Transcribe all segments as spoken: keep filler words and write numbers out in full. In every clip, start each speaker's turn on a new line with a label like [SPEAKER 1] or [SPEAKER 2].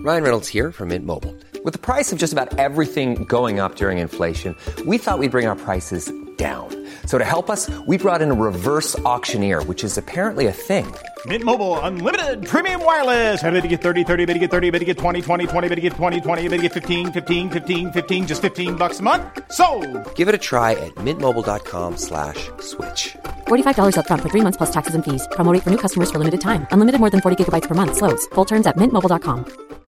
[SPEAKER 1] Ryan Reynolds here from Mint Mobile. With the price of just about everything going up during inflation, we thought we'd bring our prices down. So to help us, we brought in a reverse auctioneer, which is apparently a thing.
[SPEAKER 2] Mint Mobile Unlimited Premium Wireless. How to get thirty, thirty, how to get thirty, how to get twenty, twenty, twenty, how to get twenty, twenty, how to get fifteen, fifteen, fifteen, fifteen, just fifteen bucks a month? Sold!
[SPEAKER 1] Give it a try at mintmobile.com slash switch.
[SPEAKER 3] forty-five dollars up front for three months plus taxes and fees. Promo rate for new customers for limited time. Unlimited more than forty gigabytes per month. Slows full terms at mint mobile dot com.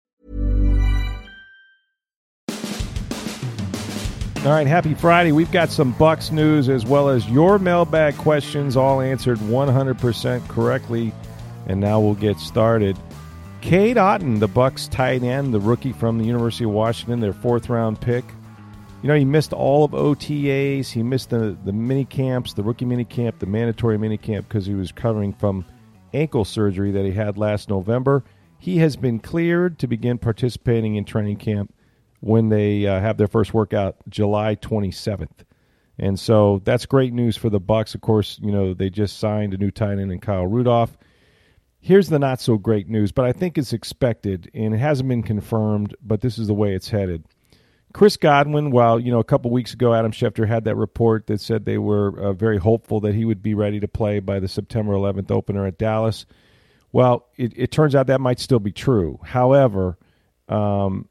[SPEAKER 4] All right, happy Friday. We've got some Bucs news as well as your mailbag questions, all answered one hundred percent correctly. And now we'll get started. Cade Otton, the Bucs tight end, the rookie from the University of Washington, their fourth-round pick. You know, he missed all of O T As. He missed the, the mini camps, the rookie mini camp, the mandatory mini camp because he was recovering from ankle surgery that he had last November. He has been cleared to begin participating in training camp when they uh, have their first workout July twenty-seventh. And so that's great news for the Bucs. Of course, you know, they just signed a new tight end in Kyle Rudolph. Here's the not-so-great news, but I think it's expected, and it hasn't been confirmed, but this is the way it's headed. Chris Godwin, while, you know, a couple weeks ago, Adam Schefter had that report that said they were uh, very hopeful that he would be ready to play by the September eleventh opener at Dallas. Well, it, it turns out that might still be true. However, um,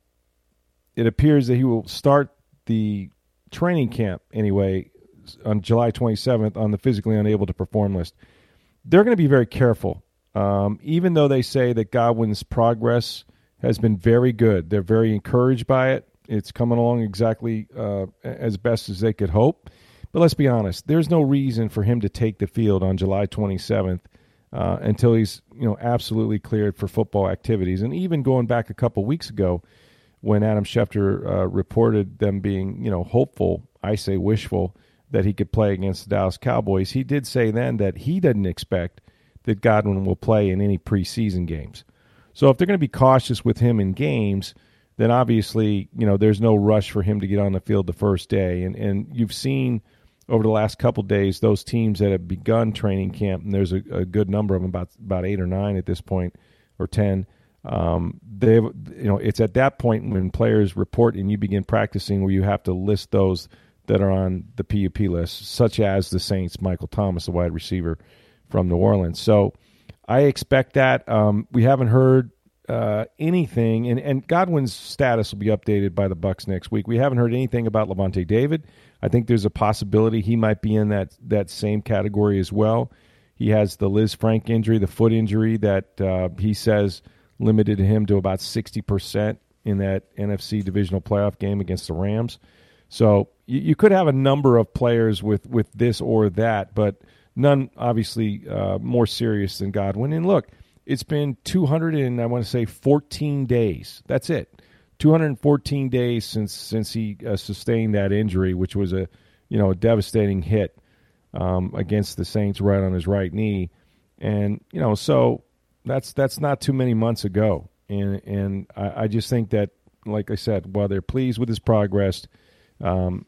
[SPEAKER 4] it appears that he will start the training camp anyway on July twenty-seventh on the physically unable to perform list. They're going to be very careful. Um, even though they say that Godwin's progress has been very good, they're very encouraged by it. It's coming along exactly uh, as best as they could hope. But let's be honest, there's no reason for him to take the field on July twenty-seventh uh, until he's, you know, absolutely cleared for football activities. And even going back a couple weeks ago, when Adam Schefter uh, reported them being, you know, hopeful, I say wishful, that he could play against the Dallas Cowboys, he did say then that he doesn't expect that Godwin will play in any preseason games. So if they're going to be cautious with him in games, then obviously, you know, there's no rush for him to get on the field the first day. And and you've seen over the last couple of days those teams that have begun training camp, and there's a, a good number of them, about about eight or nine at this point, or ten. Um, they, you know, it's at that point when players report and you begin practicing where you have to list those that are on the P U P list, such as the Saints' Michael Thomas, a wide receiver from New Orleans. So I expect that. Um, we haven't heard uh, anything, and, and Godwin's status will be updated by the Bucs next week. We haven't heard anything about Lavonte David. I think there's a possibility he might be in that that same category as well. He has the Liz Frank injury, the foot injury that uh, he says limited him to about sixty percent in that N F C divisional playoff game against the Rams. So you, you could have a number of players with, with this or that, but none obviously uh, more serious than Godwin. And look, it's been two hundred and I want to say fourteen days. That's it. two hundred fourteen days since since he uh, sustained that injury, which was a you know a devastating hit um, against the Saints right on his right knee. And you know, so that's that's not too many months ago. And and I, I just think that, like I said, while they're pleased with his progress, um,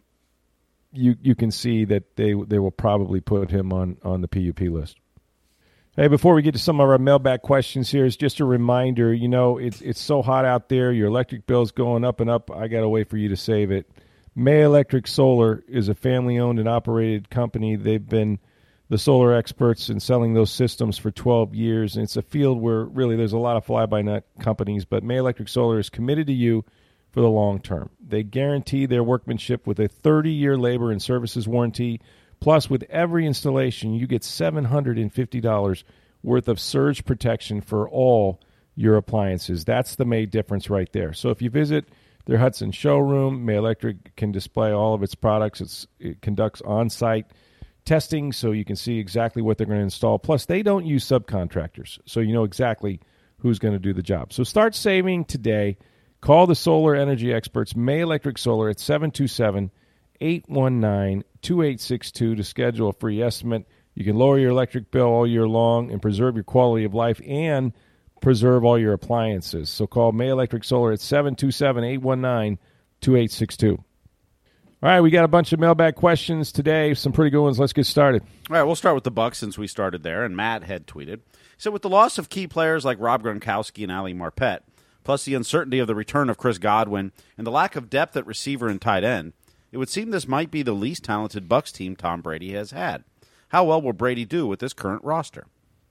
[SPEAKER 4] you you can see that they they will probably put him on, on the P U P list. Hey, before we get to some of our mailbag questions here, it's just a reminder, you know, it's it's so hot out there. Your electric bill's going up and up. I got to wait for you to save it. May Electric Solar is a family-owned and operated company. They've been the solar experts in selling those systems for twelve years, and it's a field where really there's a lot of fly-by-night companies, but May Electric Solar is committed to you for the long term. They guarantee their workmanship with a thirty-year labor and services warranty. Plus, with every installation, you get seven hundred fifty dollars worth of surge protection for all your appliances. That's the May difference right there. So if you visit their Hudson showroom, May Electric can display all of its products. It's, it conducts on-site testing so you can see exactly what they're going to install. Plus, they don't use subcontractors, so you know exactly who's going to do the job. So start saving today. Call the solar energy experts, May Electric Solar, at seven two seven, eight one nine, two eight six two to schedule a free estimate. You can lower your electric bill all year long and preserve your quality of life and preserve all your appliances. So call May Electric Solar at seven two seven, eight one nine, two eight six two. All right, we got a bunch of mailbag questions today, some pretty good ones. Let's get started.
[SPEAKER 2] All right, we'll start with the Bucs since we started there, and Matt had tweeted. So with the loss of key players like Rob Gronkowski and Ali Marpet,
[SPEAKER 5] plus the uncertainty of the return of Chris Godwin and the lack of depth at receiver and tight end, it would seem this might be the least talented Bucs team Tom Brady has had. How well will Brady do with this current roster?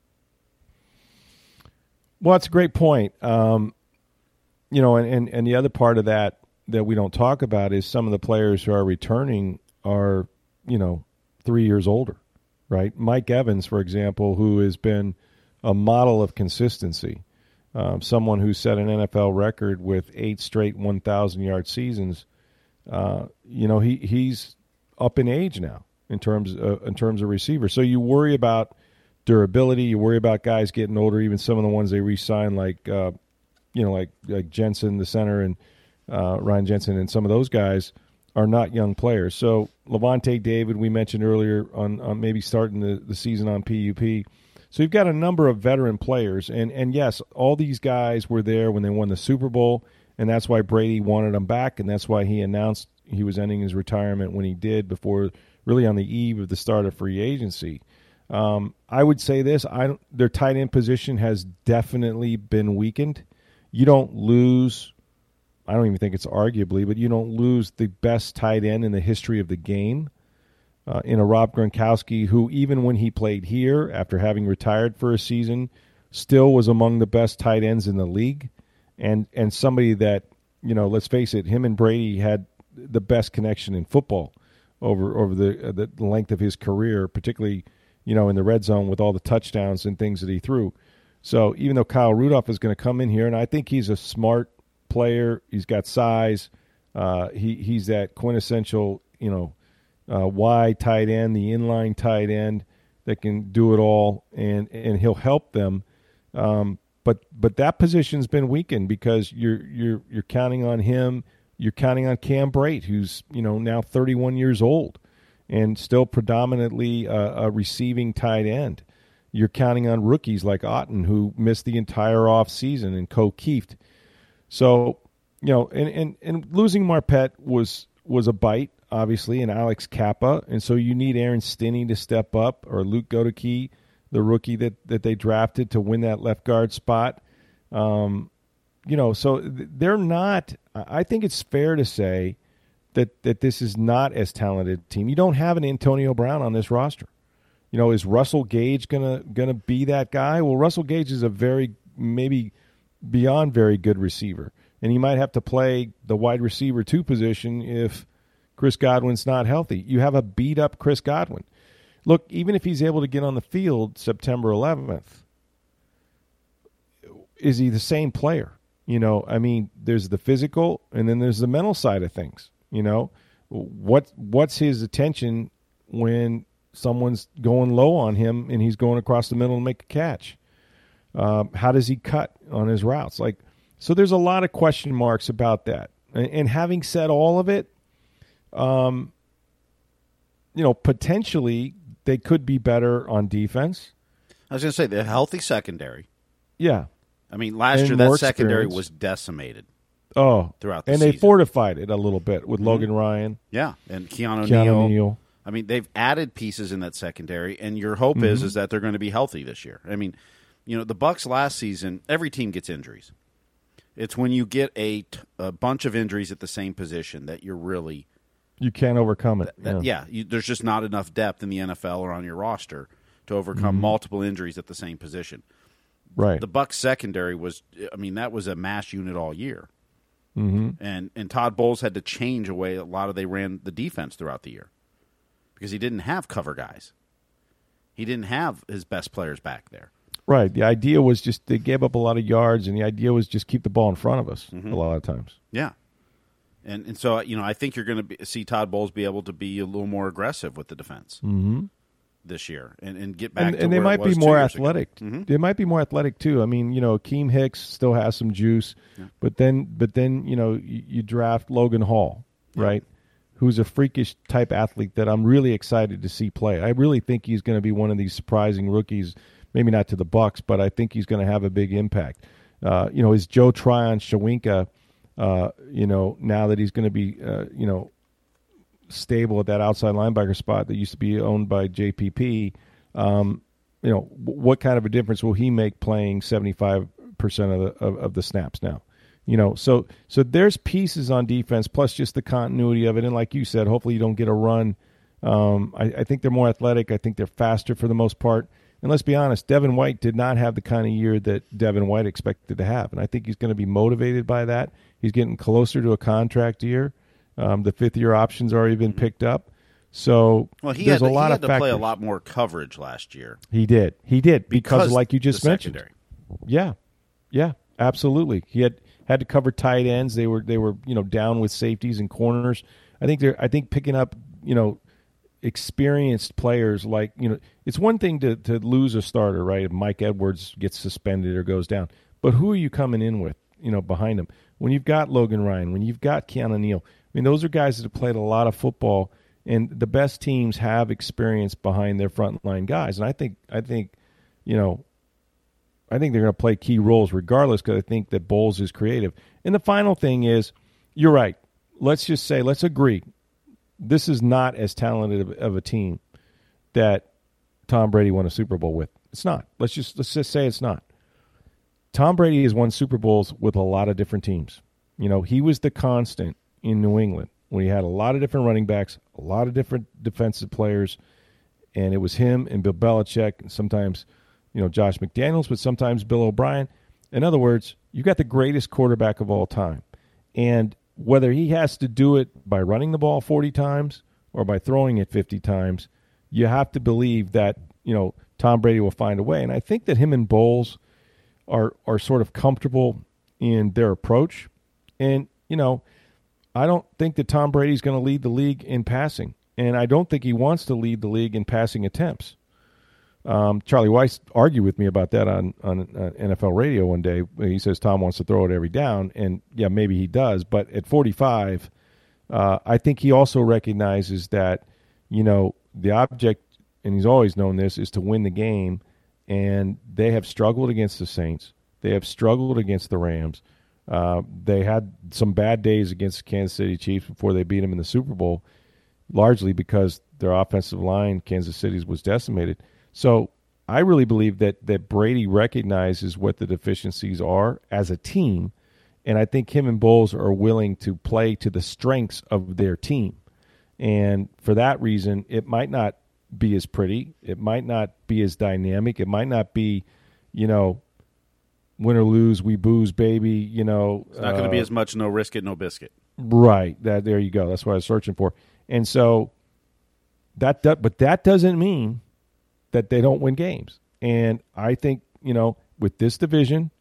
[SPEAKER 4] Well, that's a great point. Um, you know, and, and, and the other part of that that we don't talk about is some of the players who are returning are, you know, three years older, right? Mike Evans, for example, who has been a model of consistency, um, someone who set an N F L record with eight straight one thousand yard seasons. Uh, you know, he he's up in age now in terms of, in terms of receiver. So you worry about durability. You worry about guys getting older. Even some of the ones they re-signed, like uh, you know, like like Jensen, the center, and uh, Ryan Jensen, and some of those guys are not young players. So Levante David, we mentioned earlier, on, on maybe starting the, the season on P U P. So you've got a number of veteran players, and and yes, all these guys were there when they won the Super Bowl. And that's why Brady wanted him back, and that's why he announced he was ending his retirement when he did, before really on the eve of the start of free agency. Um, I would say this: I don't, their tight end position has definitely been weakened. You don't lose, I don't even think it's arguably, but you don't lose the best tight end in the history of the game uh, in a Rob Gronkowski, who even when he played here, after having retired for a season, still was among the best tight ends in the league. And and somebody that, you know, let's face it, him and Brady had the best connection in football over over the uh, the length of his career, particularly, you know, in the red zone with all the touchdowns and things that he threw. So even though Kyle Rudolph is going to come in here, and I think he's a smart player, he's got size, uh, he he's that quintessential, you know, uh, wide tight end, the inline tight end that can do it all, and and he'll help them. Um, But but that position's been weakened because you're you're you're counting on him. You're counting on Cam Brate, who's, you know, now thirty-one years old and still predominantly a, a receiving tight end. You're counting on rookies like Otten, who missed the entire offseason, and Co Kieft. So, you know, and, and, and losing Marpet was was a bite, obviously, and Alex Kappa. And so you need Aaron Stinney to step up, or Luke Godeke, the rookie that, that they drafted to win that left guard spot. Um, you know, so they're not – I think it's fair to say that, that this is not as talented a team. You don't have an Antonio Brown on this roster. You know, is Russell Gage gonna gonna be that guy? Well, Russell Gage is a very, maybe beyond very good receiver, and he might have to play the wide receiver two position if Chris Godwin's not healthy. You have a beat-up Chris Godwin. Look, even if he's able to get on the field September eleventh, is he the same player? You know, I mean, there's the physical, and then there's the mental side of things. You know, what what's his attention when someone's going low on him and he's going across the middle to make a catch? Um, how does he cut on his routes? Like, so there's a lot of question marks about that. And, and having said all of it, um, you know, potentially they could be better on defense.
[SPEAKER 5] I was going to say the healthy secondary.
[SPEAKER 4] Yeah.
[SPEAKER 5] I mean, last
[SPEAKER 4] and
[SPEAKER 5] year that
[SPEAKER 4] more
[SPEAKER 5] secondary
[SPEAKER 4] experience.
[SPEAKER 5] was decimated.
[SPEAKER 4] Oh,
[SPEAKER 5] throughout the
[SPEAKER 4] and
[SPEAKER 5] season.
[SPEAKER 4] they fortified it a little bit with
[SPEAKER 5] Mm-hmm.
[SPEAKER 4] Logan Ryan.
[SPEAKER 5] Yeah, and Keanu,
[SPEAKER 4] Keanu
[SPEAKER 5] Neal.
[SPEAKER 4] Neal.
[SPEAKER 5] I mean, they've added pieces in that secondary, and your hope
[SPEAKER 4] Mm-hmm.
[SPEAKER 5] is is that they're going to be healthy this year. I mean, you know, the Bucs last season, every team gets injuries. It's when you get a, t- a bunch of injuries at the same position that you're really
[SPEAKER 4] You can't overcome it.
[SPEAKER 5] that,
[SPEAKER 4] yeah.
[SPEAKER 5] yeah, you, there's just not enough depth in the N F L or on your roster to overcome
[SPEAKER 4] Mm-hmm.
[SPEAKER 5] multiple injuries at the same position.
[SPEAKER 4] Right.
[SPEAKER 5] The Bucs secondary was, I mean, that was a mass unit all year.
[SPEAKER 4] Mm-hmm.
[SPEAKER 5] And and Todd Bowles had to change a way a lot of they ran the defense throughout the year because he didn't have cover guys. He didn't have his best players back there.
[SPEAKER 4] Right. The idea was just they gave up a lot of yards, and the idea was just keep the ball in front of us
[SPEAKER 5] Mm-hmm.
[SPEAKER 4] a lot of times.
[SPEAKER 5] Yeah. And and so, you know, I think you're going to see Todd Bowles be able to be a little more aggressive with the defense
[SPEAKER 4] Mm-hmm.
[SPEAKER 5] this year and, and get back
[SPEAKER 4] And,
[SPEAKER 5] to
[SPEAKER 4] and they
[SPEAKER 5] where
[SPEAKER 4] might
[SPEAKER 5] it
[SPEAKER 4] be
[SPEAKER 5] was two
[SPEAKER 4] more
[SPEAKER 5] years ago.
[SPEAKER 4] athletic.
[SPEAKER 5] Mhm.
[SPEAKER 4] They might be more athletic too. I mean, you know, Akeem Hicks still has some juice,
[SPEAKER 5] Yeah.
[SPEAKER 4] but then, but then, you know, you, you draft Logan Hall,
[SPEAKER 5] Yeah.
[SPEAKER 4] right? Who's a freakish type athlete that I'm really excited to see play. I really think he's going to be one of these surprising rookies. Maybe not to the Bucs, but I think he's going to have a big impact. Uh, you know, is Joe Tryon Shawinka, uh, you know, now that he's going to be, uh, you know, stable at that outside linebacker spot that used to be owned by J P P, um, you know, what kind of a difference will he make playing seventy-five percent of the of, of the snaps now? You know, so so there's pieces on defense, plus just the continuity of it. And like you said, hopefully you don't get a run. Um, I, I think they're more athletic. I think they're faster for the most part. And let's be honest, Devin White did not have the kind of year that Devin White expected to have. And I think he's going to be motivated by that. He's getting closer to a contract year. Um, the fifth-year option's already been picked up. So
[SPEAKER 5] well, he
[SPEAKER 4] there's
[SPEAKER 5] had to,
[SPEAKER 4] a lot
[SPEAKER 5] he had
[SPEAKER 4] of
[SPEAKER 5] to play
[SPEAKER 4] factors.
[SPEAKER 5] a lot more coverage last year.
[SPEAKER 4] He did. He did because,
[SPEAKER 5] because
[SPEAKER 4] like you just
[SPEAKER 5] the
[SPEAKER 4] mentioned.
[SPEAKER 5] secondary.
[SPEAKER 4] Yeah, yeah, absolutely. He had had to cover tight ends. They were they were you know down with safeties and corners. I think they're I think picking up you know experienced players like you know it's one thing to to lose a starter, right? If Mike Edwards gets suspended or goes down, but who are you coming in with you know behind him when you've got Logan Ryan, when you've got Keanu Neal? I mean, those are guys that have played a lot of football. And the best teams have experience behind their frontline guys, and I think I think, you know, I think they're going to play key roles regardless because I think that Bowles is creative. And the final thing is, you're right. Let's just say, let's agree, this is not as talented of, of a team that Tom Brady won a Super Bowl with. It's not. Let's just let's just say it's not. Tom Brady has won Super Bowls with a lot of different teams. You know, he was the constant in New England when he had a lot of different running backs, a lot of different defensive players, and it was him and Bill Belichick, and sometimes, you know, Josh McDaniels, but sometimes Bill O'Brien. In other words, you got the greatest quarterback of all time. And whether he has to do it by running the ball forty times or by throwing it fifty times, you have to believe that, you know, Tom Brady will find a way. And I think that him and Bowles are are sort of comfortable in their approach. And, you know, I don't think that Tom Brady's going to lead the league in passing, and I don't think he wants to lead the league in passing attempts. Um, Charlie Weiss argued with me about that on, on uh, N F L radio one day. He says Tom wants to throw it every down, and, yeah, maybe he does. But at forty-five, uh, I think he also recognizes that, you know, the object, and he's always known this, is to win the game, and they have struggled against the Saints. They have struggled against the Rams. Uh, they had some bad days against the Kansas City Chiefs before they beat them in the Super Bowl, largely because their offensive line, Kansas City's, was decimated. So I really believe that that Brady recognizes what the deficiencies are as a team, and I think him and Bowles are willing to play to the strengths of their team. And for that reason, it might not be as pretty. It might not be as dynamic. It might not be, you know, win or lose, we booze, baby, you know.
[SPEAKER 5] It's not going to
[SPEAKER 4] uh,
[SPEAKER 5] be as much no risk it, no biscuit.
[SPEAKER 4] Right. That there you go. That's what I was searching for. And so that, that but that doesn't mean that they don't win games. And I think, you know, with this division,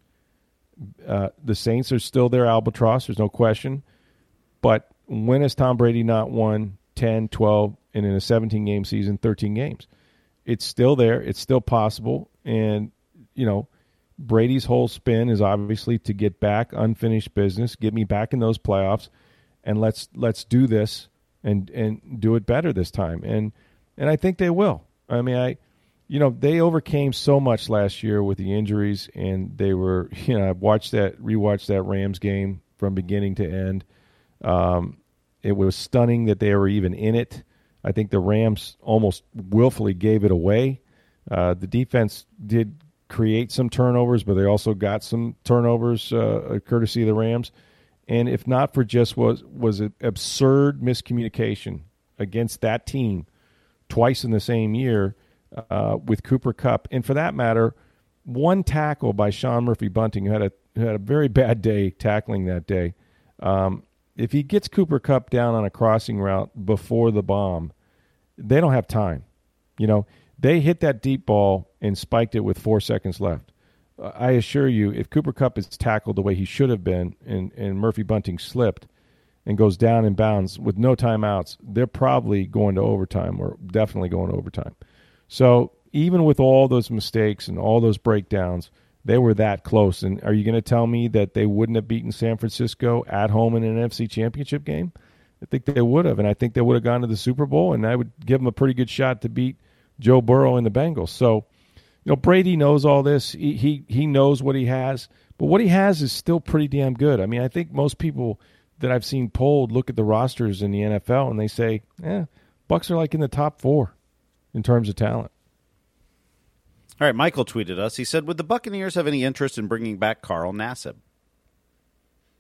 [SPEAKER 4] uh, the Saints are still their albatross, there's no question. But when has Tom Brady not won ten, twelve, and in a seventeen-game season, thirteen games? It's still there. It's still possible. And, you know, Brady's whole spin is obviously to get back unfinished business, get me back in those playoffs, and let's let's do this and and do it better this time. And and I think they will. I mean, I, you know, they overcame so much last year with the injuries, and they were, you know, I've watched that, rewatched that Rams game from beginning to end. Um, it was stunning that they were even in it. I think the Rams almost willfully gave it away. Uh, the defense did create some turnovers, but they also got some turnovers uh, courtesy of the Rams. And if not for just was was an absurd miscommunication against that team twice in the same year uh, with Cooper Kupp, and for that matter, one tackle by Sean Murphy Bunting, who had a who had a very bad day tackling that day. Um, if he gets Cooper Kupp down on a crossing route before the bomb, they don't have time. You know, they hit that deep ball and spiked it with four seconds left. Uh, I assure you, if Cooper Kupp is tackled the way he should have been and, and Murphy Bunting slipped and goes down in bounds with no timeouts, they're probably going to overtime or definitely going to overtime. So even with all those mistakes and all those breakdowns, they were that close. And are you going to tell me that they wouldn't have beaten San Francisco at home in an N F C Championship game? I think they would have, and I think they would have gone to the Super Bowl, and I would give them a pretty good shot to beat Joe Burrow and the Bengals. So, you know, Brady knows all this. He, he he knows what he has, but what he has is still pretty damn good. I mean, I think most people that I've seen polled look at the rosters in the N F L and they say, "Eh, Bucs are like in the top four in terms of talent."
[SPEAKER 5] All right, Michael tweeted us. He said, "Would the Buccaneers have any interest in bringing back Carl Nassib?"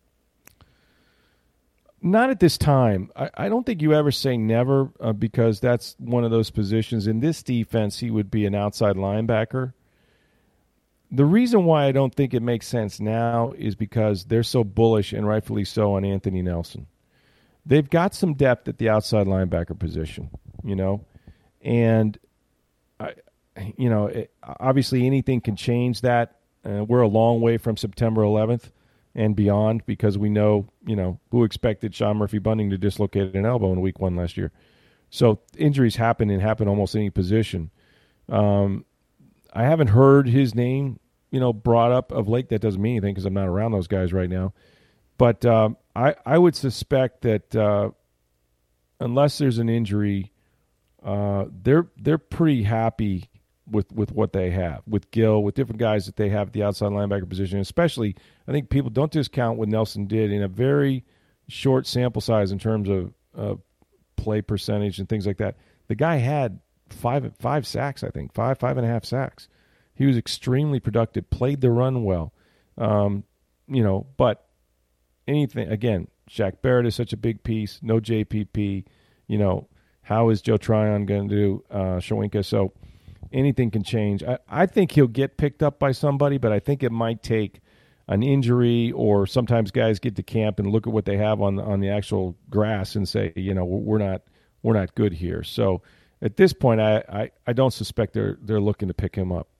[SPEAKER 4] Not at this time. I, I don't think you ever say never uh, because that's one of those positions. In this defense, he would be an outside linebacker. The reason why I don't think it makes sense now is because they're so bullish, and rightfully so, on Anthony Nelson. They've got some depth at the outside linebacker position, you know, and, I, you know, it, obviously anything can change that. Uh, we're a long way from September eleventh. And beyond, because we know, you know, who expected Sean Murphy-Bunting to dislocate an elbow in week one last year. So injuries happen and happen almost any position. Um, I haven't heard his name, you know, brought up of late. That doesn't mean anything because I'm not around those guys right now. But um, I, I would suspect that uh, unless there's an injury, uh, they're they're pretty happy with, with what they have, with Gill, with different guys that they have at the outside linebacker position. Especially, I think people don't discount what Nelson did in a very short sample size in terms of uh, play percentage and things like that. The guy had five five sacks, I think, five, five and a half sacks. He was extremely productive, played the run well. Um, you know, but anything, again, Shaq Barrett is such a big piece, no J P P. You know, how is Joe Tryon going to do uh, Shawinka? So anything can change. I, I think he'll get picked up by somebody, but I think it might take an injury, or sometimes guys get to camp and look at what they have on on the actual grass and say, you know, we're not we're not good here. So at this point, I, I, I don't suspect they're they're looking to pick him up.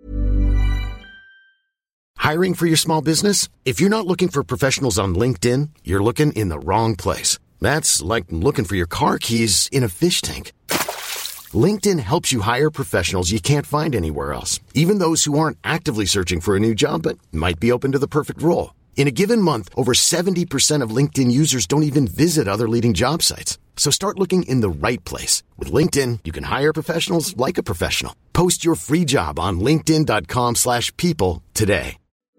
[SPEAKER 6] Hiring for your small business? If you're not looking for professionals on LinkedIn, you're looking in the wrong place. That's like looking for your car keys in a fish tank. LinkedIn helps you hire professionals you can't find anywhere else, even those who aren't actively searching for a new job but might be open to the perfect role. In a given month, over seventy percent of LinkedIn users don't even visit other leading job sites. So start looking in the right place. With LinkedIn, you can hire professionals like a professional. Post your free job on linkedin.com slash people today.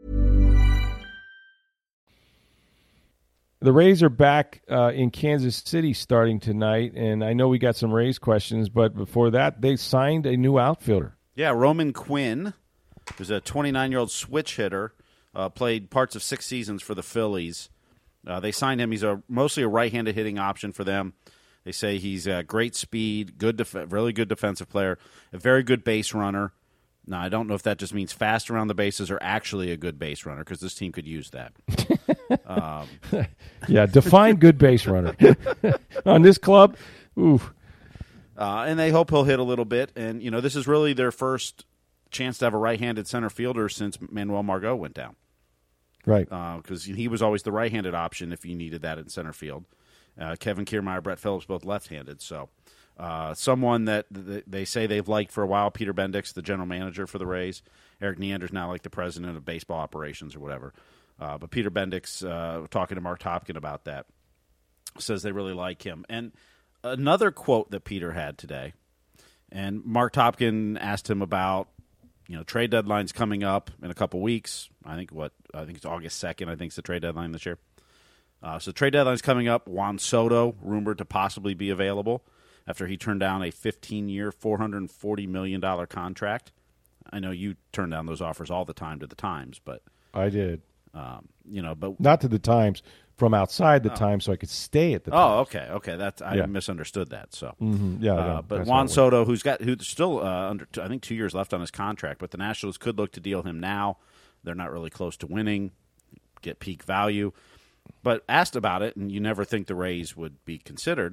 [SPEAKER 4] The Rays are back uh, in Kansas City starting tonight, and I know we got some Rays questions, but before that, they signed a new outfielder.
[SPEAKER 5] Yeah, Roman Quinn, who's a twenty-nine-year-old switch hitter, uh, played parts of six seasons for the Phillies. Uh, they signed him. He's a mostly a right-handed hitting option for them. They say he's a great speed, good, def- really good defensive player, a very good base runner. Now, I don't know if that just means fast around the bases or actually a good base runner, because this team could use that. um,
[SPEAKER 4] yeah, define good base runner. On this club, ooh.
[SPEAKER 5] Uh, and they hope he'll hit a little bit. And, you know, this is really their first chance to have a right-handed center fielder since Manuel Margot went down.
[SPEAKER 4] Right.
[SPEAKER 5] Because uh, he was always the right-handed option if you needed that in center field. Uh, Kevin Kiermaier, Brett Phillips, both left-handed. So uh, someone that th- they say they've liked for a while, Peter Bendix, the general manager for the Rays. Eric Neander's now like the president of baseball operations or whatever. Uh, but Peter Bendix, uh, talking to Mark Topkin about that, says they really like him. And another quote that Peter had today, and Mark Topkin asked him about, you know, trade deadline's coming up in a couple weeks. I think what I think it's August second. I think it's the trade deadline this year. Uh, so trade deadline's coming up. Juan Soto rumored to possibly be available after he turned down a fifteen-year, four hundred forty million dollars contract. I know you turn down those offers all the time to the Times, but
[SPEAKER 4] I did.
[SPEAKER 5] Um, you know, but
[SPEAKER 4] not to the Times, from outside the oh. Times, so I could stay at the Times.
[SPEAKER 5] Oh, okay, okay. That's I yeah. misunderstood that. So,
[SPEAKER 4] mm-hmm. yeah,
[SPEAKER 5] uh,
[SPEAKER 4] no,
[SPEAKER 5] but Juan Soto, who's got who's still uh, under, I think two years left on his contract, but the Nationals could look to deal him now. They're not really close to winning, get peak value. But asked about it, and you never think the Rays would be considered.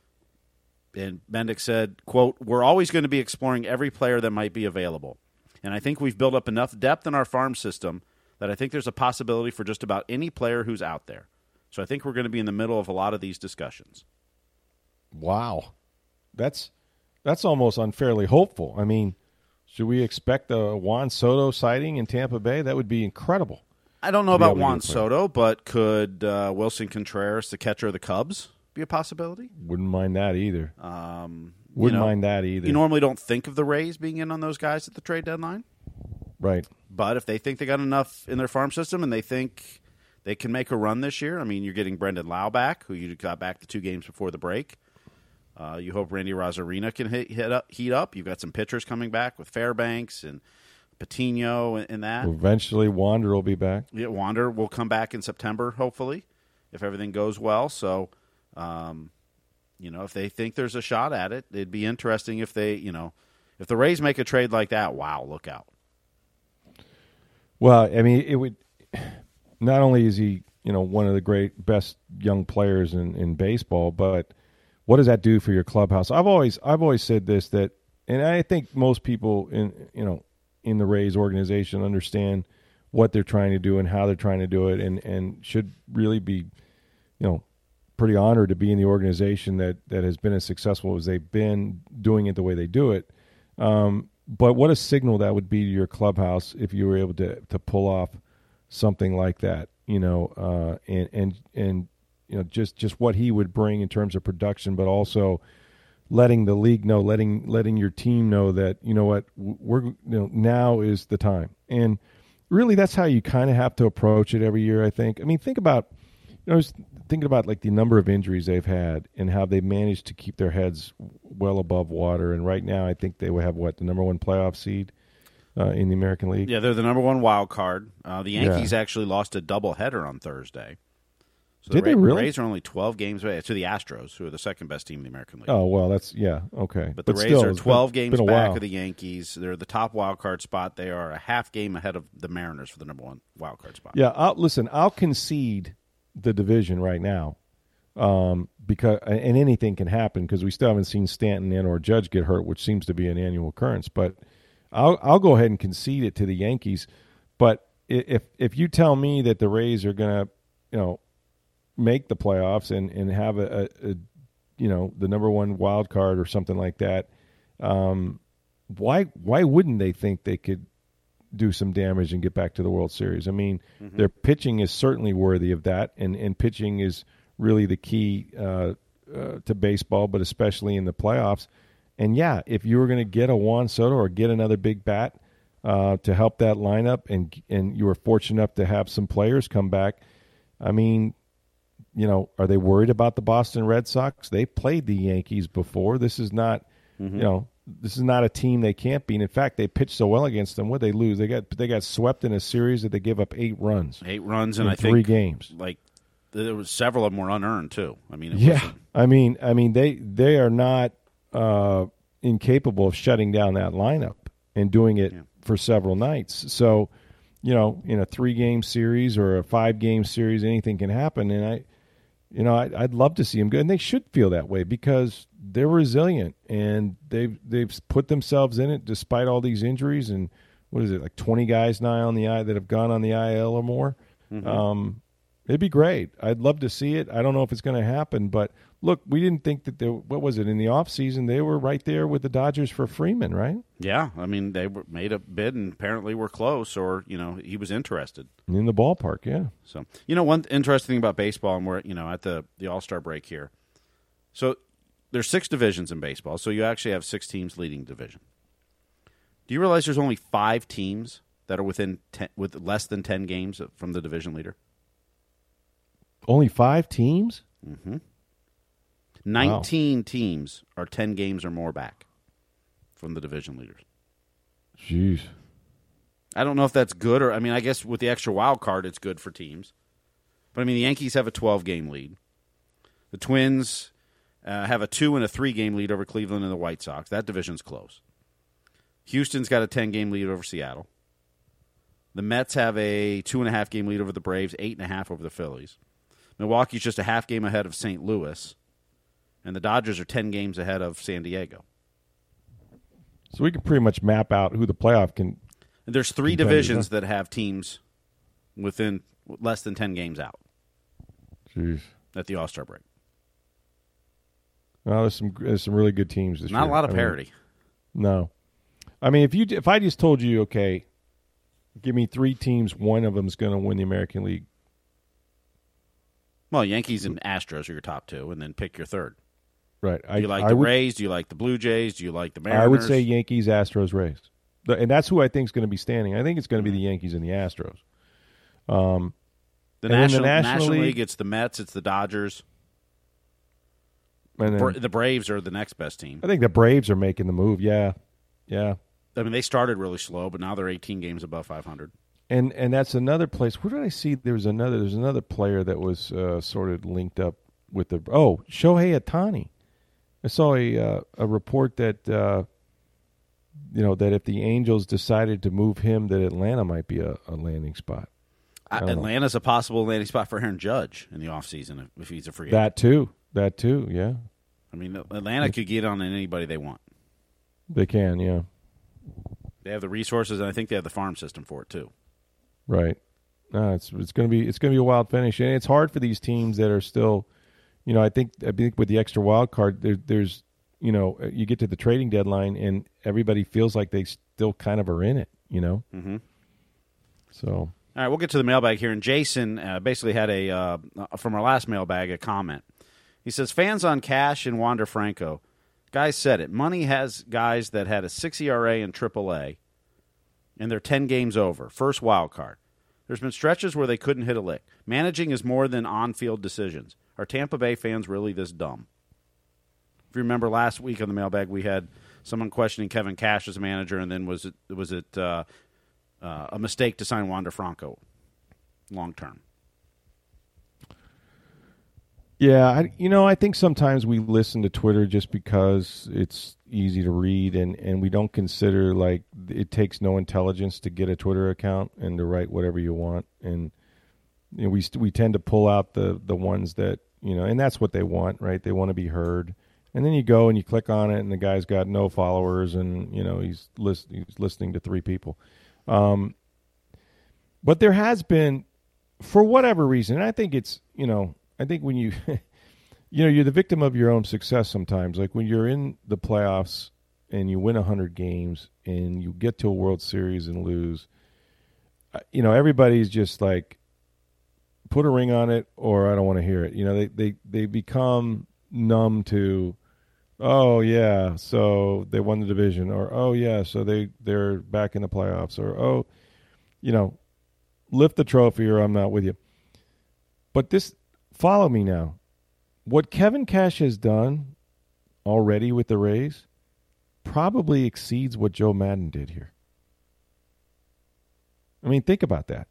[SPEAKER 5] And Bendix said, quote, "We're always going to be exploring every player that might be available. And I think we've built up enough depth in our farm system that I think there's a possibility for just about any player who's out there. So I think we're going to be in the middle of a lot of these discussions."
[SPEAKER 4] Wow. That's that's almost unfairly hopeful. I mean, should we expect a Juan Soto sighting in Tampa Bay? That would be incredible.
[SPEAKER 5] I don't know about Juan Soto, but could uh, Wilson Contreras, the catcher of the Cubs, be a possibility?
[SPEAKER 4] Wouldn't mind that either.
[SPEAKER 5] Um,
[SPEAKER 4] Wouldn't
[SPEAKER 5] you know,
[SPEAKER 4] mind that either.
[SPEAKER 5] You normally don't think of the Rays being in on those guys at the trade deadline.
[SPEAKER 4] Right.
[SPEAKER 5] But if they think they got enough in their farm system and they think they can make a run this year, I mean, you're getting Brendan Lau back, who you got back the two games before the break. Uh, you hope Randy Rosarina can hit, hit up, heat up. You've got some pitchers coming back with Fairbanks and Patino and, and that.
[SPEAKER 4] Eventually, Wander will be back.
[SPEAKER 5] Yeah, Wander will come back in September, hopefully. if everything goes well. So, um, you know, if they think there's a shot at it, it'd be interesting if they, you know, if the Rays make a trade like that. Wow, look out.
[SPEAKER 4] Well, I mean, it would. Not only is he, you know, one of the great, best young players in, in baseball, but what does that do for your clubhouse? I've always, I've always said this, that, and I think most people in, you know, in the Rays organization understand what they're trying to do and how they're trying to do it, and, and should really be, you know, pretty honored to be in the organization that, that has been as successful as they've been, doing it the way they do it. Um, but what a signal that would be to your clubhouse if you were able to, to pull off something like that, you know, uh, and, and, and, you know, just, just what he would bring in terms of production, but also letting the league know, letting, letting your team know that, you know what, we're, you know, now is the time. And really that's how you kind of have to approach it every year, I think. I mean, think about, you know, I was thinking about like the number of injuries they've had and how they managed to keep their heads well above water. And right now I think they will have what, the number one playoff seed Uh, in the American League.
[SPEAKER 5] Yeah, they're the number one wild card. Uh, the Yankees
[SPEAKER 4] Yeah.
[SPEAKER 5] actually lost a doubleheader on Thursday. So
[SPEAKER 4] Did
[SPEAKER 5] the
[SPEAKER 4] they
[SPEAKER 5] Ra-
[SPEAKER 4] really?
[SPEAKER 5] Rays are only twelve games away to the Astros, who are the second best team in the American League.
[SPEAKER 4] Oh, well, that's, yeah, okay.
[SPEAKER 5] But the Rays
[SPEAKER 4] still,
[SPEAKER 5] are
[SPEAKER 4] it's
[SPEAKER 5] twelve
[SPEAKER 4] been,
[SPEAKER 5] games
[SPEAKER 4] been a
[SPEAKER 5] back
[SPEAKER 4] while.
[SPEAKER 5] of the Yankees. They're the top wild card spot. They are a half game ahead of the Mariners for the number one wild card spot.
[SPEAKER 4] Yeah, I'll, listen, I'll concede the division right now, um, because and anything can happen because we still haven't seen Stanton and or Judge get hurt, which seems to be an annual occurrence. But I'll I'll go ahead and concede it to the Yankees. But if if you tell me that the Rays are going to, you know, make the playoffs and, and have a, a, a you know the number one wild card or something like that, um, why why wouldn't they think they could do some damage and get back to the World Series? I mean, mm-hmm. their pitching is certainly worthy of that, and, and pitching is really the key uh, uh, to baseball, but especially in the playoffs. And, yeah, if you were going to get a Juan Soto or get another big bat uh, to help that lineup and and you were fortunate enough to have some players come back, I mean, you know, are they worried about the Boston Red Sox? They played the Yankees before. This is not, mm-hmm. you know, this is not a team they can't beat. In fact, they pitched so well against them. What they lose? They got they got swept in a series that they gave up eight runs.
[SPEAKER 5] Eight runs in
[SPEAKER 4] in
[SPEAKER 5] I
[SPEAKER 4] three
[SPEAKER 5] think
[SPEAKER 4] games.
[SPEAKER 5] Like there was several of them were unearned too. I mean, it
[SPEAKER 4] yeah,
[SPEAKER 5] wasn't...
[SPEAKER 4] I mean, I mean they they are not uh, incapable of shutting down that lineup and doing it yeah. for several nights. So, you know, in a three game series or a five game series, anything can happen. And I, you know, I, I'd love to see them good, and they should feel that way because they're resilient and they've they've put themselves in it despite all these injuries. And what is it, like twenty guys now on the I that have gone on the I L or more? Mm-hmm. Um, it'd be great. I'd love to see it. I don't know if it's going to happen, but look, we didn't think that they, what was it in the offseason? They were right there with the Dodgers for Freeman, right?
[SPEAKER 5] Yeah, I mean they were, made a bid and apparently were close, or you know he was interested
[SPEAKER 4] in the ballpark. Yeah.
[SPEAKER 5] So you know one interesting thing about baseball, and we're you know at the the All-Star break here. So there's six divisions in baseball, so you actually have six teams leading division. Do you realize there's only five teams that are within ten, with less than ten games from the division leader?
[SPEAKER 4] Only five teams?
[SPEAKER 5] Mm-hmm. Nineteen
[SPEAKER 4] wow.
[SPEAKER 5] teams are ten games or more back from the division leaders.
[SPEAKER 4] Jeez.
[SPEAKER 5] I don't know if that's good, or I mean, I guess with the extra wild card, it's good for teams. But I mean, the Yankees have a twelve-game lead. The Twins uh, have a two and a three-game lead over Cleveland and the White Sox. That division's close. Houston's got a ten-game lead over Seattle. The Mets have a two and a half game lead over the Braves, eight and a half over the Phillies. Milwaukee's just a half game ahead of Saint Louis, and the Dodgers are ten games ahead of San Diego.
[SPEAKER 4] So we can pretty much map out who the playoff can.
[SPEAKER 5] And there's three divisions that have teams within less than ten games out.
[SPEAKER 4] Jeez.
[SPEAKER 5] At the All-Star break.
[SPEAKER 4] Well, there's some there's some really good teams this
[SPEAKER 5] Not
[SPEAKER 4] year.
[SPEAKER 5] a lot of
[SPEAKER 4] I
[SPEAKER 5] parity.
[SPEAKER 4] Mean, no, I mean if you if I just told you, okay, give me three teams, one of them is going to win the American League.
[SPEAKER 5] Well, Yankees and Astros are your top two, and then pick your third.
[SPEAKER 4] Right.
[SPEAKER 5] Do you like
[SPEAKER 4] I,
[SPEAKER 5] the
[SPEAKER 4] I would,
[SPEAKER 5] Rays? Do you like the Blue Jays? Do you like the Mariners?
[SPEAKER 4] I would say Yankees, Astros, Rays. And that's who I think is going to be standing. I think it's going to be the Yankees and the Astros. Um,
[SPEAKER 5] the, National,
[SPEAKER 4] the National,
[SPEAKER 5] National
[SPEAKER 4] League,
[SPEAKER 5] League, it's the Mets, it's the Dodgers.
[SPEAKER 4] And then,
[SPEAKER 5] the Braves are the next best team.
[SPEAKER 4] I think the Braves are making the move, yeah. Yeah.
[SPEAKER 5] I mean, they started really slow, but now they're eighteen games above five hundred.
[SPEAKER 4] And and that's another place. Where did I see there was another? There's another player that was uh, sort of linked up with the. Oh, Shohei Ohtani. I saw a uh, a report that uh, you know that if the Angels decided to move him, that Atlanta might be a, a landing spot.
[SPEAKER 5] Uh, Atlanta's know. a possible landing spot for Aaron Judge in the offseason if, if he's a free agent.
[SPEAKER 4] That too. That too. Yeah.
[SPEAKER 5] I mean, Atlanta could get on anybody they want.
[SPEAKER 4] They can. Yeah.
[SPEAKER 5] They have the resources, and I think they have the farm system for it too.
[SPEAKER 4] Right. No, it's it's going to be it's going to be a wild finish, and it's hard for these teams that are still, you know, I think I think with the extra wild card, there, there's, you know, you get to the trading deadline, and everybody feels like they still kind of are in it, you know.
[SPEAKER 5] Mm-hmm.
[SPEAKER 4] So.
[SPEAKER 5] All right, we'll get to the mailbag here, and Jason uh, basically had a uh, from our last mailbag a comment. He says, "Fans on Cash and Wander Franco, guys said it. Money has guys that had a six E R A in triple A, and they're ten games over. First wild card. There's been stretches where they couldn't hit a lick. Managing is more than on-field decisions. Are Tampa Bay fans really this dumb?" If you remember last week on the mailbag, we had someone questioning Kevin Cash as a manager, and then was it was it uh, uh, a mistake to sign Wander Franco long term?
[SPEAKER 4] Yeah, I, you know, I think sometimes we listen to Twitter just because it's easy to read, and, and we don't consider, like, it takes no intelligence to get a Twitter account and to write whatever you want. And you know, we we tend to pull out the, the ones that, you know, and that's what they want, right? They want to be heard. And then you go and you click on it, and the guy's got no followers, and, you know, he's, list, he's listening to three people. Um, but there has been, for whatever reason, and I think it's, you know, I think when you, you know, you're the victim of your own success sometimes. Like when you're in the playoffs and you win one hundred games and you get to a World Series and lose, you know, everybody's just like, put a ring on it or I don't want to hear it. You know, they, they, they become numb to, oh, yeah, so they won the division, or, oh, yeah, so they, they're back in the playoffs, or, oh, you know, lift the trophy or I'm not with you. But this... Follow me now. What Kevin Cash has done already with the Rays probably exceeds what Joe Maddon did here. I mean, think about that.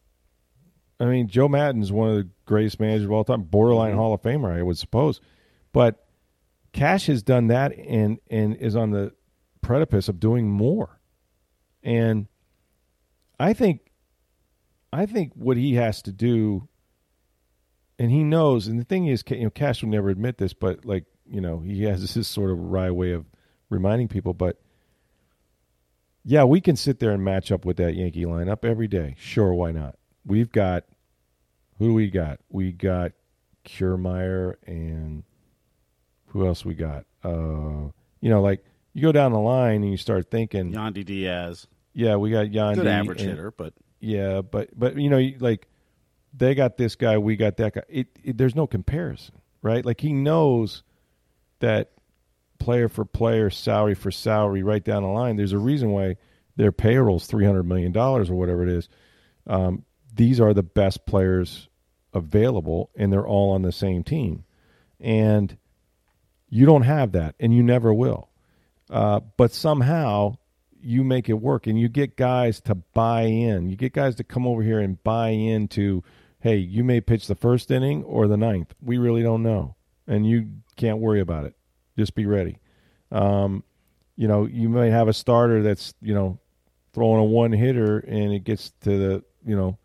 [SPEAKER 4] I mean, Joe Maddon's one of the greatest managers of all time, borderline mm-hmm. Hall of Famer, I would suppose. But Cash has done that and, and is on the precipice of doing more. And I think, I think what he has to do. And he knows, and the thing is, you know, Cash would never admit this, but, like, you know, he has this sort of wry way of reminding people. But, yeah, we can sit there and match up with that Yankee lineup every day. Sure, why not? We've got, who do we got? We got Kiermaier and who else we got? Uh, you know, like, you go down the line and you start thinking.
[SPEAKER 5] Yandy Diaz.
[SPEAKER 4] Yeah, we got Yandy.
[SPEAKER 5] Good average
[SPEAKER 4] and,
[SPEAKER 5] hitter, but.
[SPEAKER 4] Yeah, but, but you know, like. They got this guy, we got that guy. It, it, there's no comparison, right? Like he knows that player for player, salary for salary, right down the line. There's a reason why their payroll's three hundred million dollars or whatever it is. Um, these are the best players available, and they're all on the same team. And you don't have that, and you never will. Uh, but somehow you make it work, and you get guys to buy in. You get guys to come over here and buy into, hey, you may pitch the first inning or the ninth. We really don't know, and you can't worry about it. Just be ready. Um, you know, you may have a starter that's, you know, throwing a one-hitter, and it gets to the, you know,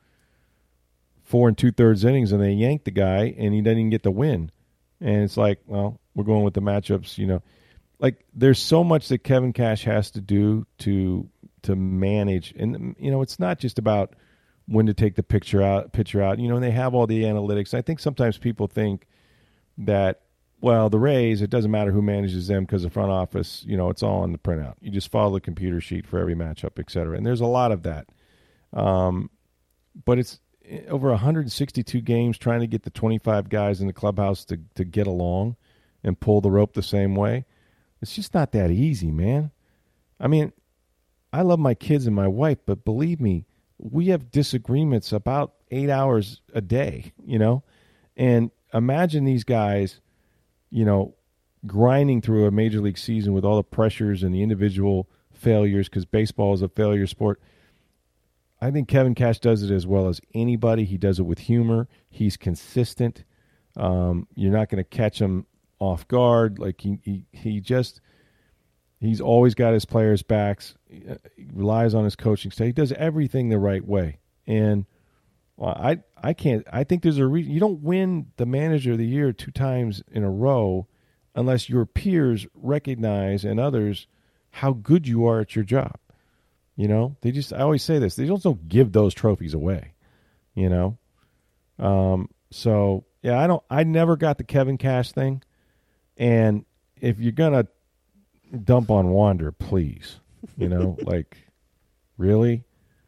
[SPEAKER 4] four and two-thirds innings, and they yank the guy, and he doesn't even get the win. And it's like, well, we're going with the matchups, you know. Like, there's so much that Kevin Cash has to do to to manage. And, you know, it's not just about when to take the picture out, pitcher out. You know, and they have all the analytics. I think sometimes people think that, well, the Rays, it doesn't matter who manages them because the front office, you know, it's all on the printout. You just follow the computer sheet for every matchup, et cetera. And there's a lot of that. Um, but it's over one hundred sixty-two games trying to get the twenty-five guys in the clubhouse to, to get along and pull the rope the same way. It's just not that easy, man. I mean, I love my kids and my wife, but believe me, we have disagreements about eight hours a day, you know? And imagine these guys, you know, grinding through a major league season with all the pressures and the individual failures, because baseball is a failure sport. I think Kevin Cash does it as well as anybody. He does it with humor. He's consistent. Um, you're not going to catch him off guard. Like he, he, he just, he's always got his players' backs. He relies on his coaching staff. He does everything the right way. And well, I, I can't. I think there's a reason you don't win the Manager of the Year two times in a row unless your peers recognize and others how good you are at your job. You know, they just, I always say this, they just don't give those trophies away, you know? Um, so, yeah, I don't, I never got the Kevin Cash thing. And if you're going to dump on Wander, please, you know, like, really?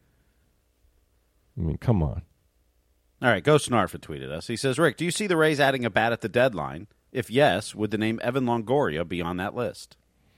[SPEAKER 4] I mean, come on.
[SPEAKER 5] All right, Ghost Snarf tweeted us. He says, Rick, do you see the Rays adding a bat at the deadline? If yes, would the name Evan Longoria be on that list?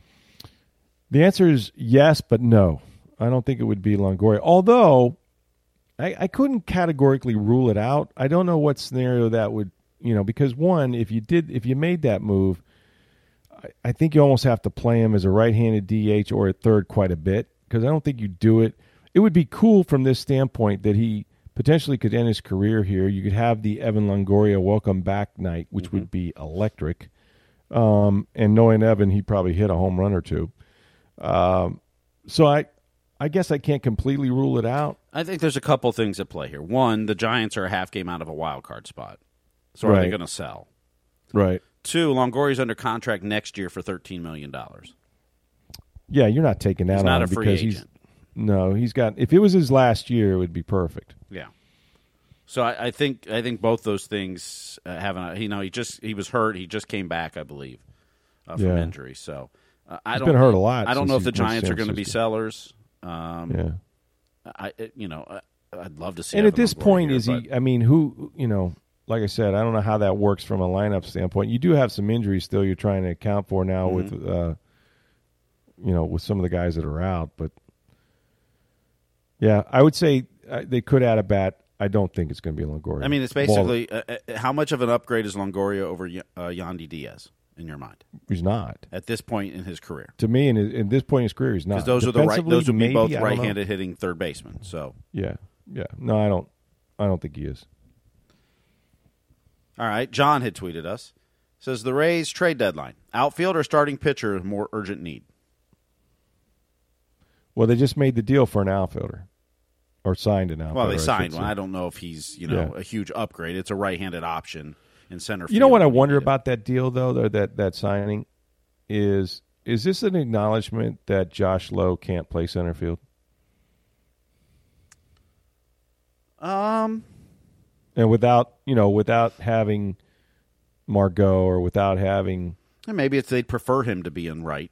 [SPEAKER 4] The answer is yes, but no. I don't think it would be Longoria. Although, I, I couldn't categorically rule it out. I don't know what scenario that would, you know, because one, if you did, if you made that move, I, I think you almost have to play him as a right-handed D H or a third quite a bit, because I don't think you do it. It would be cool from this standpoint that he potentially could end his career here. You could have the Evan Longoria welcome back night, which mm-hmm. would be electric. Um, and knowing Evan, he'd probably hit a home run or two. Um, so I, I guess I can't completely rule it out.
[SPEAKER 5] I think there's a couple things at play here. One, the Giants are a half game out of a wild card spot. So are
[SPEAKER 4] right.
[SPEAKER 5] they going to sell?
[SPEAKER 4] Right.
[SPEAKER 5] Two, Longoria's under contract next year for thirteen million dollars.
[SPEAKER 4] Yeah, you're not taking that
[SPEAKER 5] he's
[SPEAKER 4] on
[SPEAKER 5] not a free
[SPEAKER 4] because
[SPEAKER 5] agent.
[SPEAKER 4] he's no, he's got. If it was his last year, it would be perfect.
[SPEAKER 5] Yeah. So I, I think I think both those things uh, have an. You know, he just he was hurt. He just came back, I believe, uh, from
[SPEAKER 4] yeah.
[SPEAKER 5] injury. So uh, I
[SPEAKER 4] he's
[SPEAKER 5] don't.
[SPEAKER 4] been hurt a lot.
[SPEAKER 5] I don't know if the
[SPEAKER 4] he's been
[SPEAKER 5] Giants are going to be
[SPEAKER 4] Francisco.
[SPEAKER 5] sellers. Um,
[SPEAKER 4] yeah.
[SPEAKER 5] I you know I, I'd love to see.
[SPEAKER 4] And
[SPEAKER 5] Evan
[SPEAKER 4] at this
[SPEAKER 5] Longoria
[SPEAKER 4] point,
[SPEAKER 5] here,
[SPEAKER 4] is
[SPEAKER 5] but,
[SPEAKER 4] he? I mean, who? You know, like I said, I don't know how that works from a lineup standpoint. You do have some injuries still. You're trying to account for now
[SPEAKER 5] mm-hmm.
[SPEAKER 4] with, uh, you know, with some of the guys that are out. But yeah, I would say uh, they could add a bat. I don't think it's going to be Longoria.
[SPEAKER 5] I mean, it's basically uh, uh, how much of an upgrade is Longoria over uh, Yandy Diaz in your mind?
[SPEAKER 4] He's not
[SPEAKER 5] at this point in his career.
[SPEAKER 4] To me, in, his, in this point in his career, he's not.
[SPEAKER 5] Because those are the right. Those would be
[SPEAKER 4] maybe,
[SPEAKER 5] both right-handed hitting third basemen. So
[SPEAKER 4] yeah, yeah. No, I don't. I don't think he is.
[SPEAKER 5] All right, John had tweeted us. Says the Rays trade deadline: outfield or starting pitcher is more urgent need.
[SPEAKER 4] Well, they just made the deal for an outfielder, or signed an outfielder.
[SPEAKER 5] Well, they
[SPEAKER 4] I
[SPEAKER 5] signed
[SPEAKER 4] should
[SPEAKER 5] one.
[SPEAKER 4] say.
[SPEAKER 5] I don't know if he's you know
[SPEAKER 4] Yeah.
[SPEAKER 5] a huge upgrade. It's a right-handed option in center field.
[SPEAKER 4] You know what I wonder about that deal, though, or that, that signing, is is this an acknowledgement that Josh Lowe can't play center field?
[SPEAKER 5] Um,
[SPEAKER 4] and without you know, without having Margot or without having,
[SPEAKER 5] maybe it's they'd prefer him to be in right.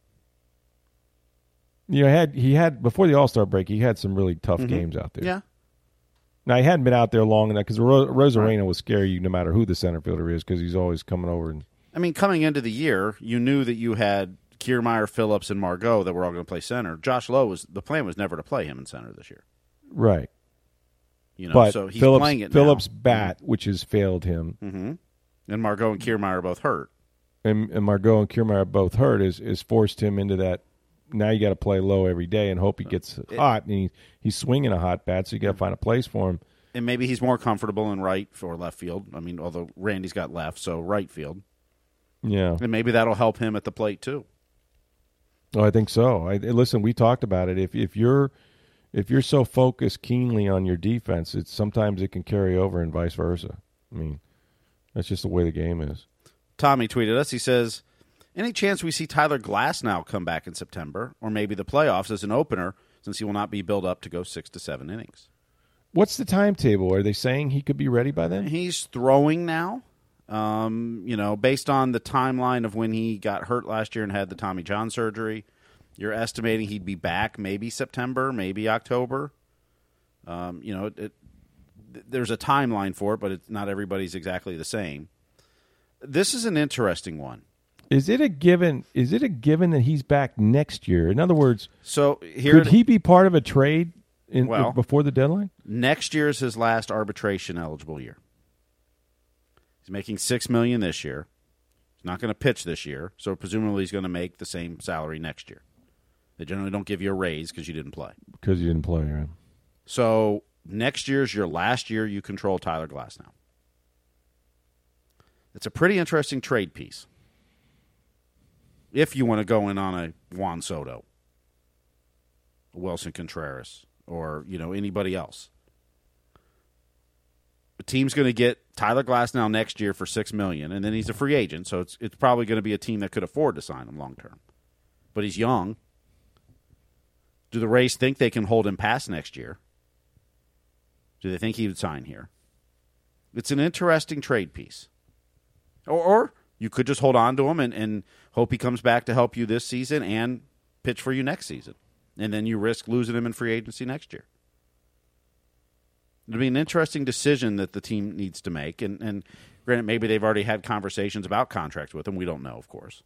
[SPEAKER 4] You know, had he had before the All-Star break, he had some really tough
[SPEAKER 5] mm-hmm.
[SPEAKER 4] games out there.
[SPEAKER 5] Yeah.
[SPEAKER 4] Now he hadn't been out there long enough because Ro- Rosarena will scare you no matter who the center fielder is because he's always coming over and.
[SPEAKER 5] I mean, coming into the year, you knew that you had Kiermaier, Phillips, and Margot that were all going to play center. Josh Lowe was the plan was never to play him in center this year,
[SPEAKER 4] right?
[SPEAKER 5] You know,
[SPEAKER 4] but
[SPEAKER 5] so he's
[SPEAKER 4] Phillips,
[SPEAKER 5] playing it
[SPEAKER 4] Phillips'
[SPEAKER 5] now.
[SPEAKER 4] bat, which has failed him,
[SPEAKER 5] mm-hmm. and Margot and Kiermaier are both hurt,
[SPEAKER 4] and, and Margot and Kiermaier are both hurt, is is forced him into that. Now you got to play low every day and hope he gets it, hot, and he, he's swinging a hot bat, so you got to find a place for him.
[SPEAKER 5] And maybe he's more comfortable in right or left field. I mean, although Randy's got left, so right field.
[SPEAKER 4] Yeah,
[SPEAKER 5] and maybe that'll help him at the plate too.
[SPEAKER 4] Oh, I think so. I, listen, we talked about it. If if you're if you're so focused keenly on your defense, it's sometimes it can carry over and vice versa. I mean, that's just the way the game is.
[SPEAKER 5] Tommy tweeted us. He says, "Any chance we see Tyler Glasnow come back in September, or maybe the playoffs as an opener, since he will not be built up to go six to seven innings?"
[SPEAKER 4] What's the timetable? Are they saying he could be ready by then?
[SPEAKER 5] He's throwing now. Um, you know, based on the timeline of when he got hurt last year and had the Tommy John surgery, you're estimating he'd be back maybe September, maybe October. Um, you know, it, it, there's a timeline for it, but it's not everybody's exactly the same. This is an interesting one.
[SPEAKER 4] Is it a given? Is it a given that he's back next year? In other words,
[SPEAKER 5] so here
[SPEAKER 4] could he be part of a trade in,
[SPEAKER 5] well,
[SPEAKER 4] before the deadline?
[SPEAKER 5] Next year is his last arbitration eligible year. He's making six million dollars this year. He's not going to pitch this year, so presumably he's going to make the same salary next year. They generally don't give you a raise because you didn't play.
[SPEAKER 4] Because you didn't play, right?
[SPEAKER 5] So next year's your last year you control Tyler Glasnow. It's a pretty interesting trade piece. If you want to go in on a Juan Soto, a Wilson Contreras, or, you know, anybody else. The team's going to get Tyler Glasnow next year for six million dollars, and then he's a free agent, so it's it's probably going to be a team that could afford to sign him long term. But he's young. Do the Rays think they can hold him past next year? Do they think he would sign here? It's an interesting trade piece. Or, or you could just hold on to him and, and hope he comes back to help you this season and pitch for you next season. And then you risk losing him in free agency next year. It'll be an interesting decision that the team needs to make. And, and granted, maybe they've already had conversations about contracts with him. We don't know, of course.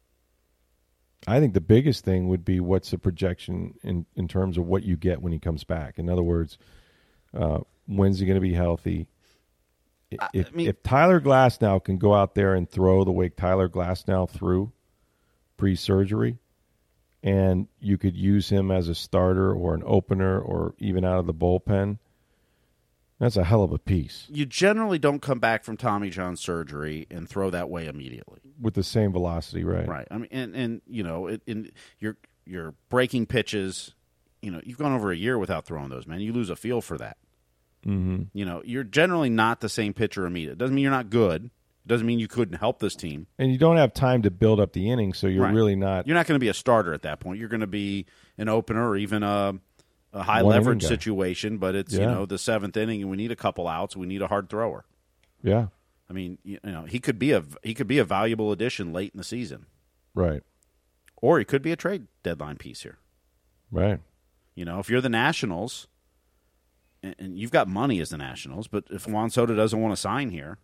[SPEAKER 4] I think the biggest thing would be what's the projection in, in terms of what you get when he comes back. In other words, uh, when's he going to be healthy? If, I mean, if Tyler Glasnow can go out there and throw the way Tyler Glasnow threw pre-surgery, and you could use him as a starter or an opener or even out of the bullpen, that's a hell of a piece.
[SPEAKER 5] You generally don't come back from Tommy John surgery and throw that way immediately
[SPEAKER 4] with the same velocity, right?
[SPEAKER 5] Right. I mean, and, and you know, it, in you're you're breaking pitches. You know, you've gone over a year without throwing those, man. You lose a feel for that.
[SPEAKER 4] Mm-hmm.
[SPEAKER 5] You know, you're generally not the same pitcher immediately. It doesn't mean you're not good. It doesn't mean you couldn't help this team.
[SPEAKER 4] And you don't have time to build up the innings, so you're
[SPEAKER 5] right.
[SPEAKER 4] really not.
[SPEAKER 5] You're not going to be a starter at that point. You're going to be an opener or even a. A high One leverage situation, but it's, yeah. you know, the seventh inning and we need a couple outs. We need a hard thrower.
[SPEAKER 4] Yeah.
[SPEAKER 5] I mean, you know, he could be a he could be a valuable addition late in the season.
[SPEAKER 4] Right.
[SPEAKER 5] Or he could be a trade deadline piece here.
[SPEAKER 4] Right.
[SPEAKER 5] You know, if you're the Nationals and, and you've got money as the Nationals, but if Juan Soto doesn't want to sign here,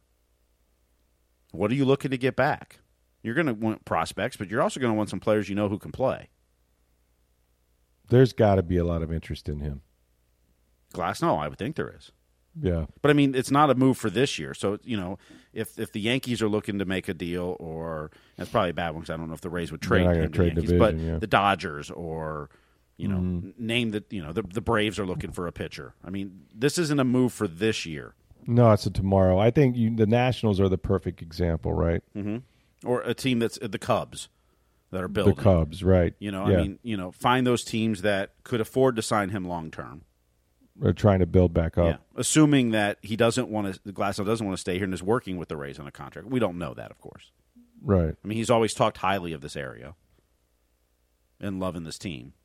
[SPEAKER 5] what are you looking to get back? You're going to want prospects, but you're also going to want some players you know who can play.
[SPEAKER 4] There's got to be a lot of interest in him.
[SPEAKER 5] Glasnow, I would think there is.
[SPEAKER 4] Yeah.
[SPEAKER 5] But, I mean, it's not a move for this year. So, you know, if if the Yankees are looking to make a deal, or that's probably a bad one because I don't know if the Rays would trade him to the Yankees,
[SPEAKER 4] division,
[SPEAKER 5] but
[SPEAKER 4] yeah.
[SPEAKER 5] the Dodgers or, you know,
[SPEAKER 4] mm-hmm.
[SPEAKER 5] name that, you know, the, the Braves are looking for a pitcher. I mean, this isn't a move for this year.
[SPEAKER 4] No, it's a tomorrow. I think you, the Nationals are the perfect example, right?
[SPEAKER 5] Mm-hmm. Or a team that's the Cubs. That are building.
[SPEAKER 4] The Cubs, right.
[SPEAKER 5] You know,
[SPEAKER 4] yeah.
[SPEAKER 5] I mean, you know, find those teams that could afford to sign him long term.
[SPEAKER 4] They're trying to build back up.
[SPEAKER 5] Yeah. Assuming that he doesn't want to, Glasnow doesn't want to stay here and is working with the Rays on a contract. We don't know that, of course.
[SPEAKER 4] Right.
[SPEAKER 5] I mean, he's always talked highly of this area and loving this team.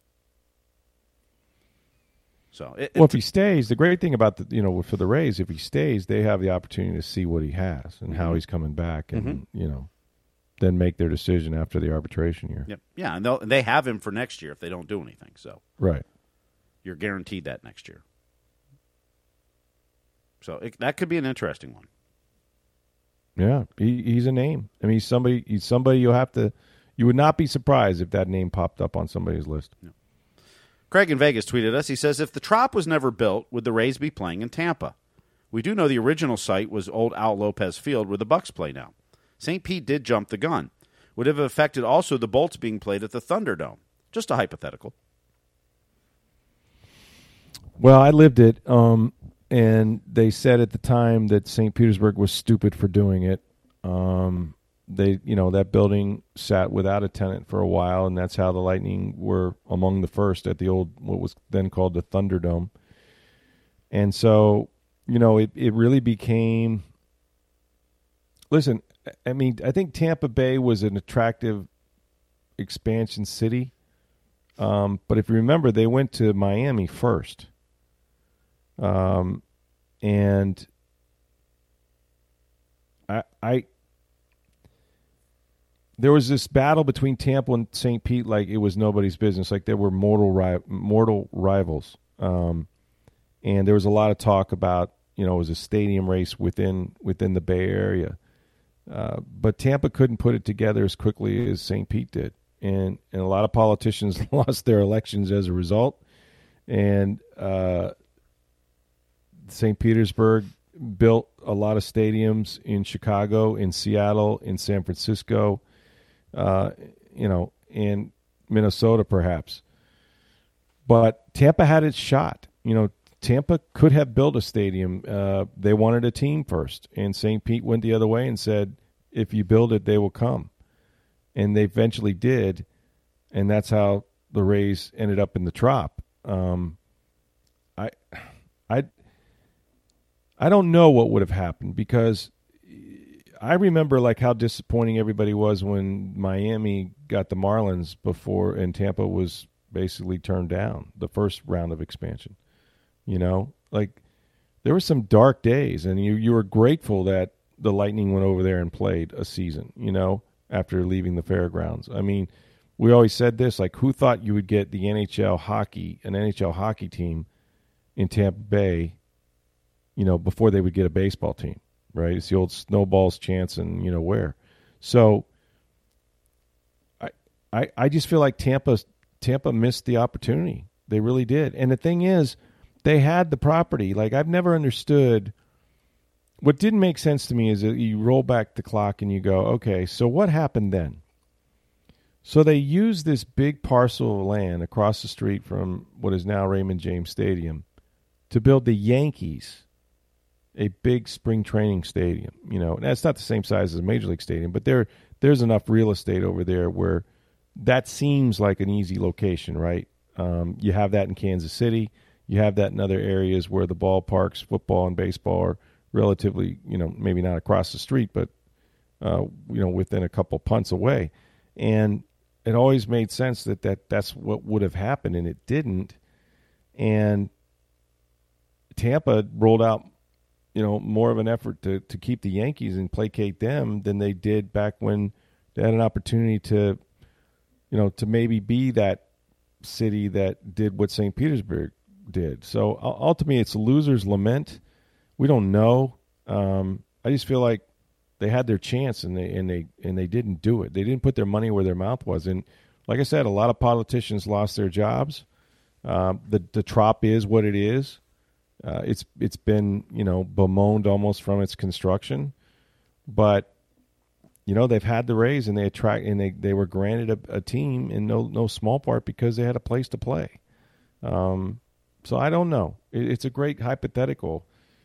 [SPEAKER 5] So, it,
[SPEAKER 4] well, if he stays, the great thing about the, you know, for the Rays, if he stays, they have the opportunity to see what he has and mm-hmm. how he's coming back, and mm-hmm. you know. Then make their decision after the arbitration year.
[SPEAKER 5] Yep. Yeah, and they'll, they have him for next year if they don't do anything. So
[SPEAKER 4] right,
[SPEAKER 5] you're guaranteed that next year. So it, that could be an interesting one.
[SPEAKER 4] Yeah, he, he's a name. I mean, he's somebody. He's somebody you'll have to. You would not be surprised if that name popped up on somebody's list.
[SPEAKER 5] Yeah. Craig in Vegas tweeted us. He says, "If the Trop was never built, would the Rays be playing in Tampa? We do know the original site was old Al Lopez Field, where the Bucks play now. Saint Pete did jump the gun. Would it have affected also the Bolts being played at the Thunderdome? Just a hypothetical."
[SPEAKER 4] Well, I lived it, um, and they said at the time that Saint Petersburg was stupid for doing it. Um, they, you know, that building sat without a tenant for a while, and that's how the Lightning were among the first at the old, what was then called the Thunderdome. And so, you know, it, it really became, listen, I mean, I think Tampa Bay was an attractive expansion city. Um, but if you remember, they went to Miami first. Um, and I, I, there was this battle between Tampa and Saint Pete, like it was nobody's business. Like they were mortal, ri- mortal rivals. Um, and there was a lot of talk about, you know, it was a stadium race within within the Bay Area. Uh, but Tampa couldn't put it together as quickly as Saint Pete did. And, and a lot of politicians lost their elections as a result. And uh, Saint Petersburg built a lot of stadiums in Chicago, in Seattle, in San Francisco, uh, you know, in Minnesota perhaps. But Tampa had its shot. You know, Tampa could have built a stadium. Uh, they wanted a team first, and Saint Pete went the other way and said, if you build it, they will come. And they eventually did, and that's how the Rays ended up in the Trop. Um, I, I, I don't know what would have happened, because I remember like how disappointing everybody was when Miami got the Marlins before, and Tampa was basically turned down the first round of expansion. You know, like there were some dark days, and you, you were grateful that the Lightning went over there and played a season, you know, after leaving the fairgrounds. I mean, we always said this, like, who thought you would get the N H L hockey, an N H L hockey team in Tampa Bay, you know, before they would get a baseball team, right? It's the old snowball's chance and, you know, where. So I I, I just feel like Tampa Tampa missed the opportunity. They really did. And the thing is, they had the property. Like, I've never understood. What didn't make sense to me is that you roll back the clock and you go, okay, so what happened then? So they used this big parcel of land across the street from what is now Raymond James Stadium to build the Yankees a big spring training stadium. You know, that's not the same size as a Major League Stadium, but there there's enough real estate over there where that seems like an easy location, right? Um, you have that in Kansas City. You have that in other areas where the ballparks, football and baseball, are relatively, you know, maybe not across the street, but, uh, you know, within a couple punts away. And it always made sense that, that that's what would have happened, and it didn't. And Tampa rolled out, you know, more of an effort to, to keep the Yankees and placate them than they did back when they had an opportunity to, you know, to maybe be that city that did what Saint Petersburg did. So ultimately, it's a loser's lament. We don't know. Um, I just feel like they had their chance and they and they and they didn't do it. They didn't put their money where their mouth was. And like I said, a lot of politicians lost their jobs. Um, the the Trop is what it is. Uh, it's it's been, you know, bemoaned almost from its construction, but you know, they've had the Rays and they attract and they, they were granted a, a team in no no small part because they had a place to play. Um, so I don't know. It, it's a great hypothetical.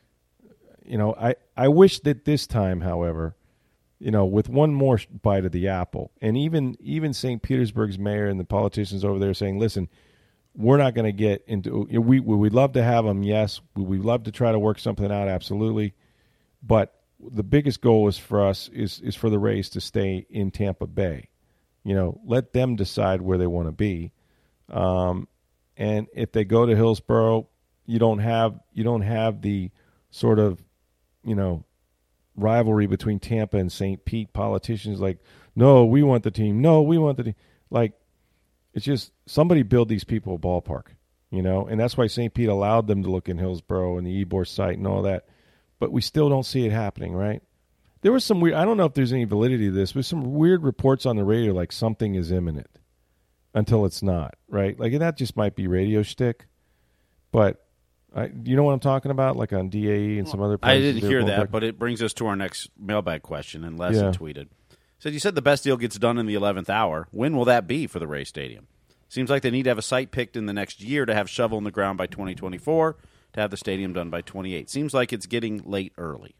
[SPEAKER 4] You know, I, I wish that this time, however, you know, with one more bite of the apple, and even even Saint Petersburg's mayor and the politicians over there saying, listen, we're not going to get into – we we'd love to have them, yes. We'd love to try to work something out, absolutely. But the biggest goal is for us is, is for the Rays to stay in Tampa Bay. You know, let them decide where they want to be. Um, and if they go to Hillsborough, you don't have you don't have the sort of, you know, rivalry between Tampa and Saint Pete. Politicians like, no, we want the team. No, we want the team. Like, it's just somebody build these people a ballpark, you know, and that's why Saint Pete allowed them to look in Hillsborough and the Ybor site and all that. But we still don't see it happening, right? There was some weird, I don't know if there's any validity to this, but some weird reports on the radio like something is imminent until it's not, right? Like, and that just might be radio shtick, but I, you know what I'm talking about? Like on D A E and some other places.
[SPEAKER 5] I didn't hear that, but it brings us to our next mailbag question, and Les
[SPEAKER 4] Yeah.
[SPEAKER 5] tweeted. Said, you said the best deal gets done in the eleventh hour. When will that be for the Ray Stadium? Seems like they need to have a site picked in the next year to have shovel in the ground by twenty twenty-four, to have the stadium done by twenty-eight. Seems like it's getting late early.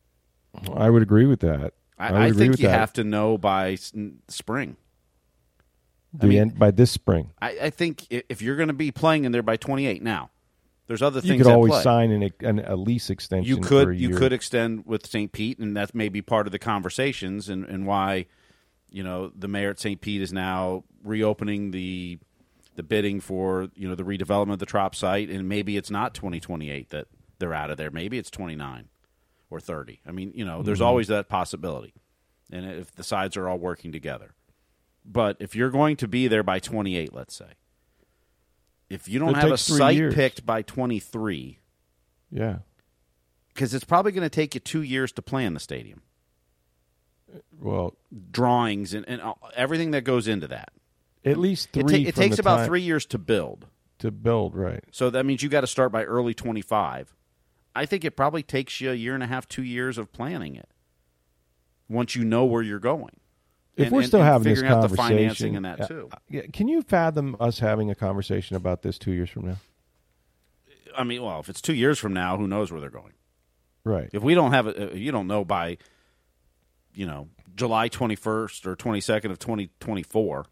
[SPEAKER 4] I would agree with that.
[SPEAKER 5] I,
[SPEAKER 4] I, would
[SPEAKER 5] I
[SPEAKER 4] agree
[SPEAKER 5] think
[SPEAKER 4] with
[SPEAKER 5] you
[SPEAKER 4] that.
[SPEAKER 5] have to know by s- spring.
[SPEAKER 4] The
[SPEAKER 5] I mean,
[SPEAKER 4] end, by this spring.
[SPEAKER 5] I, I think i- if you're going to be playing in there by twenty-eight now, there's other
[SPEAKER 4] You
[SPEAKER 5] things
[SPEAKER 4] could
[SPEAKER 5] at
[SPEAKER 4] always
[SPEAKER 5] play.
[SPEAKER 4] sign an, an, a lease extension
[SPEAKER 5] You
[SPEAKER 4] for a
[SPEAKER 5] could you
[SPEAKER 4] year.
[SPEAKER 5] could extend with Saint Pete, and that's maybe part of the conversations and, and why, you know, the mayor at Saint Pete is now reopening the the bidding for, you know, the redevelopment of the Trop site, and maybe it's not twenty twenty-eight that they're out of there. Maybe it's twenty-nine or thirty. I mean, you know, there's
[SPEAKER 4] Mm-hmm.
[SPEAKER 5] always that possibility, and if the sides are all working together. But if you're going to be there by twenty-eight, let's say, if you don't
[SPEAKER 4] It
[SPEAKER 5] have a
[SPEAKER 4] takes three
[SPEAKER 5] site
[SPEAKER 4] years.
[SPEAKER 5] picked by twenty-three,
[SPEAKER 4] Yeah.
[SPEAKER 5] because it's probably going to take you two years to plan the stadium.
[SPEAKER 4] Well,
[SPEAKER 5] Drawings and, and everything that goes into that.
[SPEAKER 4] at least
[SPEAKER 5] It,
[SPEAKER 4] three
[SPEAKER 5] ta- it
[SPEAKER 4] from
[SPEAKER 5] takes
[SPEAKER 4] the
[SPEAKER 5] about
[SPEAKER 4] time
[SPEAKER 5] three years to build.
[SPEAKER 4] to build, right.
[SPEAKER 5] So that means you got to start by early twenty-five. I think it probably takes you a year and a half, two years of planning it once you know where you're going.
[SPEAKER 4] If
[SPEAKER 5] And-
[SPEAKER 4] we're
[SPEAKER 5] and-
[SPEAKER 4] still
[SPEAKER 5] and
[SPEAKER 4] having this
[SPEAKER 5] figuring out the
[SPEAKER 4] conversation,
[SPEAKER 5] financing and that
[SPEAKER 4] uh,
[SPEAKER 5] too.
[SPEAKER 4] yeah, can you fathom us having a conversation about this two years from now?
[SPEAKER 5] I mean, well, if it's two years from now, who knows where they're going?
[SPEAKER 4] Right.
[SPEAKER 5] If we don't have it, if you don't know by, you know, July twenty-first or twenty-second of twenty twenty-four,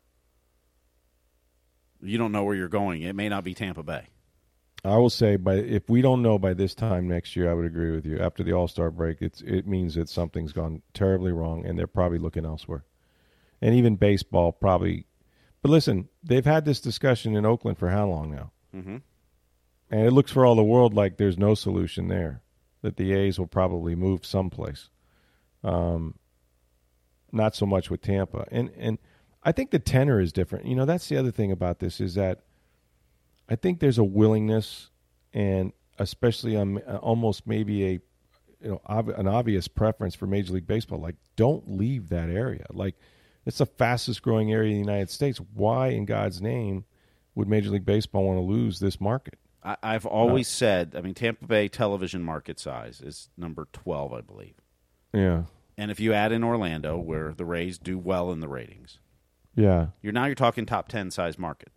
[SPEAKER 5] you don't know where you're going. It may not be Tampa Bay.
[SPEAKER 4] I will say, by if we don't know by this time next year, I would agree with you. After the All-Star break, it's it means that something's gone terribly wrong, and they're probably looking elsewhere. And even baseball probably. But listen, they've had this discussion in Oakland for how long now?
[SPEAKER 5] Mm-hmm.
[SPEAKER 4] And it looks for all the world like there's no solution there, that the A's will probably move someplace. Um, not so much with Tampa. And and I think the tenor is different. You know, that's the other thing about this is that I think there's a willingness, and especially on almost maybe a you know ob- an obvious preference for Major League Baseball. Like, don't leave that area. Like, it's the fastest growing area in the United States. Why in God's name would Major League Baseball want to lose this market?
[SPEAKER 5] I, I've always uh, said, I mean, Tampa Bay television market size is number twelve, I believe.
[SPEAKER 4] Yeah.
[SPEAKER 5] And if you add in Orlando, where the Rays do well in the ratings,
[SPEAKER 4] yeah,
[SPEAKER 5] you're now you're talking top ten size market.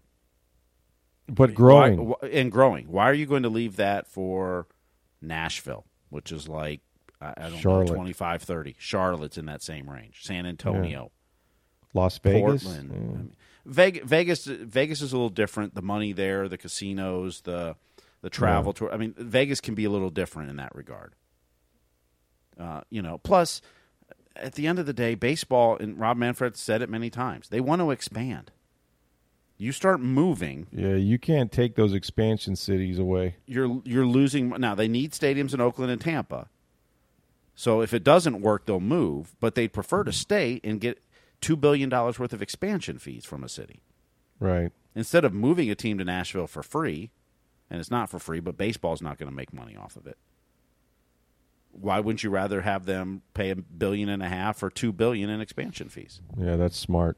[SPEAKER 4] But growing.
[SPEAKER 5] Why, and growing. Why are you going to leave that for Nashville, which is like, I, I don't
[SPEAKER 4] Charlotte.
[SPEAKER 5] know, twenty-five, thirty. Charlotte's in that same range. San Antonio.
[SPEAKER 4] Yeah. Las Vegas.
[SPEAKER 5] Portland.
[SPEAKER 4] Yeah.
[SPEAKER 5] I mean, Vegas, Vegas, Vegas is a little different. The money there, the casinos, the the travel
[SPEAKER 4] yeah.
[SPEAKER 5] tour. I mean, Vegas can be a little different in that regard. Uh, you know, plus, at the end of the day, baseball, and Rob Manfred said it many times, they want to expand. You start moving.
[SPEAKER 4] Yeah, you can't take those expansion cities away.
[SPEAKER 5] You're you're losing. Now, they need stadiums in Oakland and Tampa. So if it doesn't work, they'll move. But they'd prefer to stay and get two billion dollars worth of expansion fees from a city.
[SPEAKER 4] Right.
[SPEAKER 5] Instead of moving a team to Nashville for free, and it's not for free, but baseball's not going to make money off of it. Why wouldn't you rather have them pay a billion and a half or two billion in expansion fees?
[SPEAKER 4] Yeah, that's smart.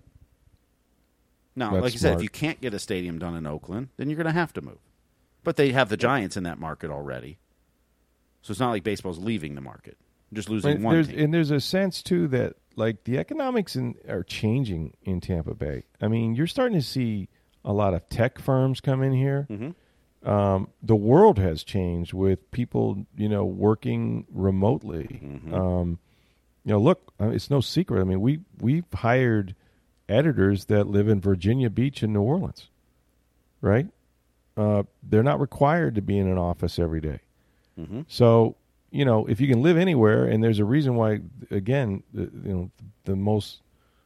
[SPEAKER 5] Now,
[SPEAKER 4] That's
[SPEAKER 5] like you said,
[SPEAKER 4] smart.
[SPEAKER 5] if you can't get a stadium done in Oakland, then you're going to have to move. But they have the Giants in that market already. So it's not like baseball's leaving the market. You're just losing
[SPEAKER 4] and
[SPEAKER 5] one
[SPEAKER 4] there's,
[SPEAKER 5] team.
[SPEAKER 4] And there's a sense, too, that like the economics in, are changing in Tampa Bay. I mean, you're starting to see a lot of tech firms come in here.
[SPEAKER 5] Mm-hmm.
[SPEAKER 4] Um, the world has changed with people, you know, working remotely.
[SPEAKER 5] Mm-hmm.
[SPEAKER 4] Um, you know, look, uh, it's no secret. I mean, we we've hired editors that live in Virginia Beach and New Orleans, right? Uh, they're not required to be in an office every day.
[SPEAKER 5] Mm-hmm.
[SPEAKER 4] So, you know, if you can live anywhere, and there's a reason why, again, the, you know, the most,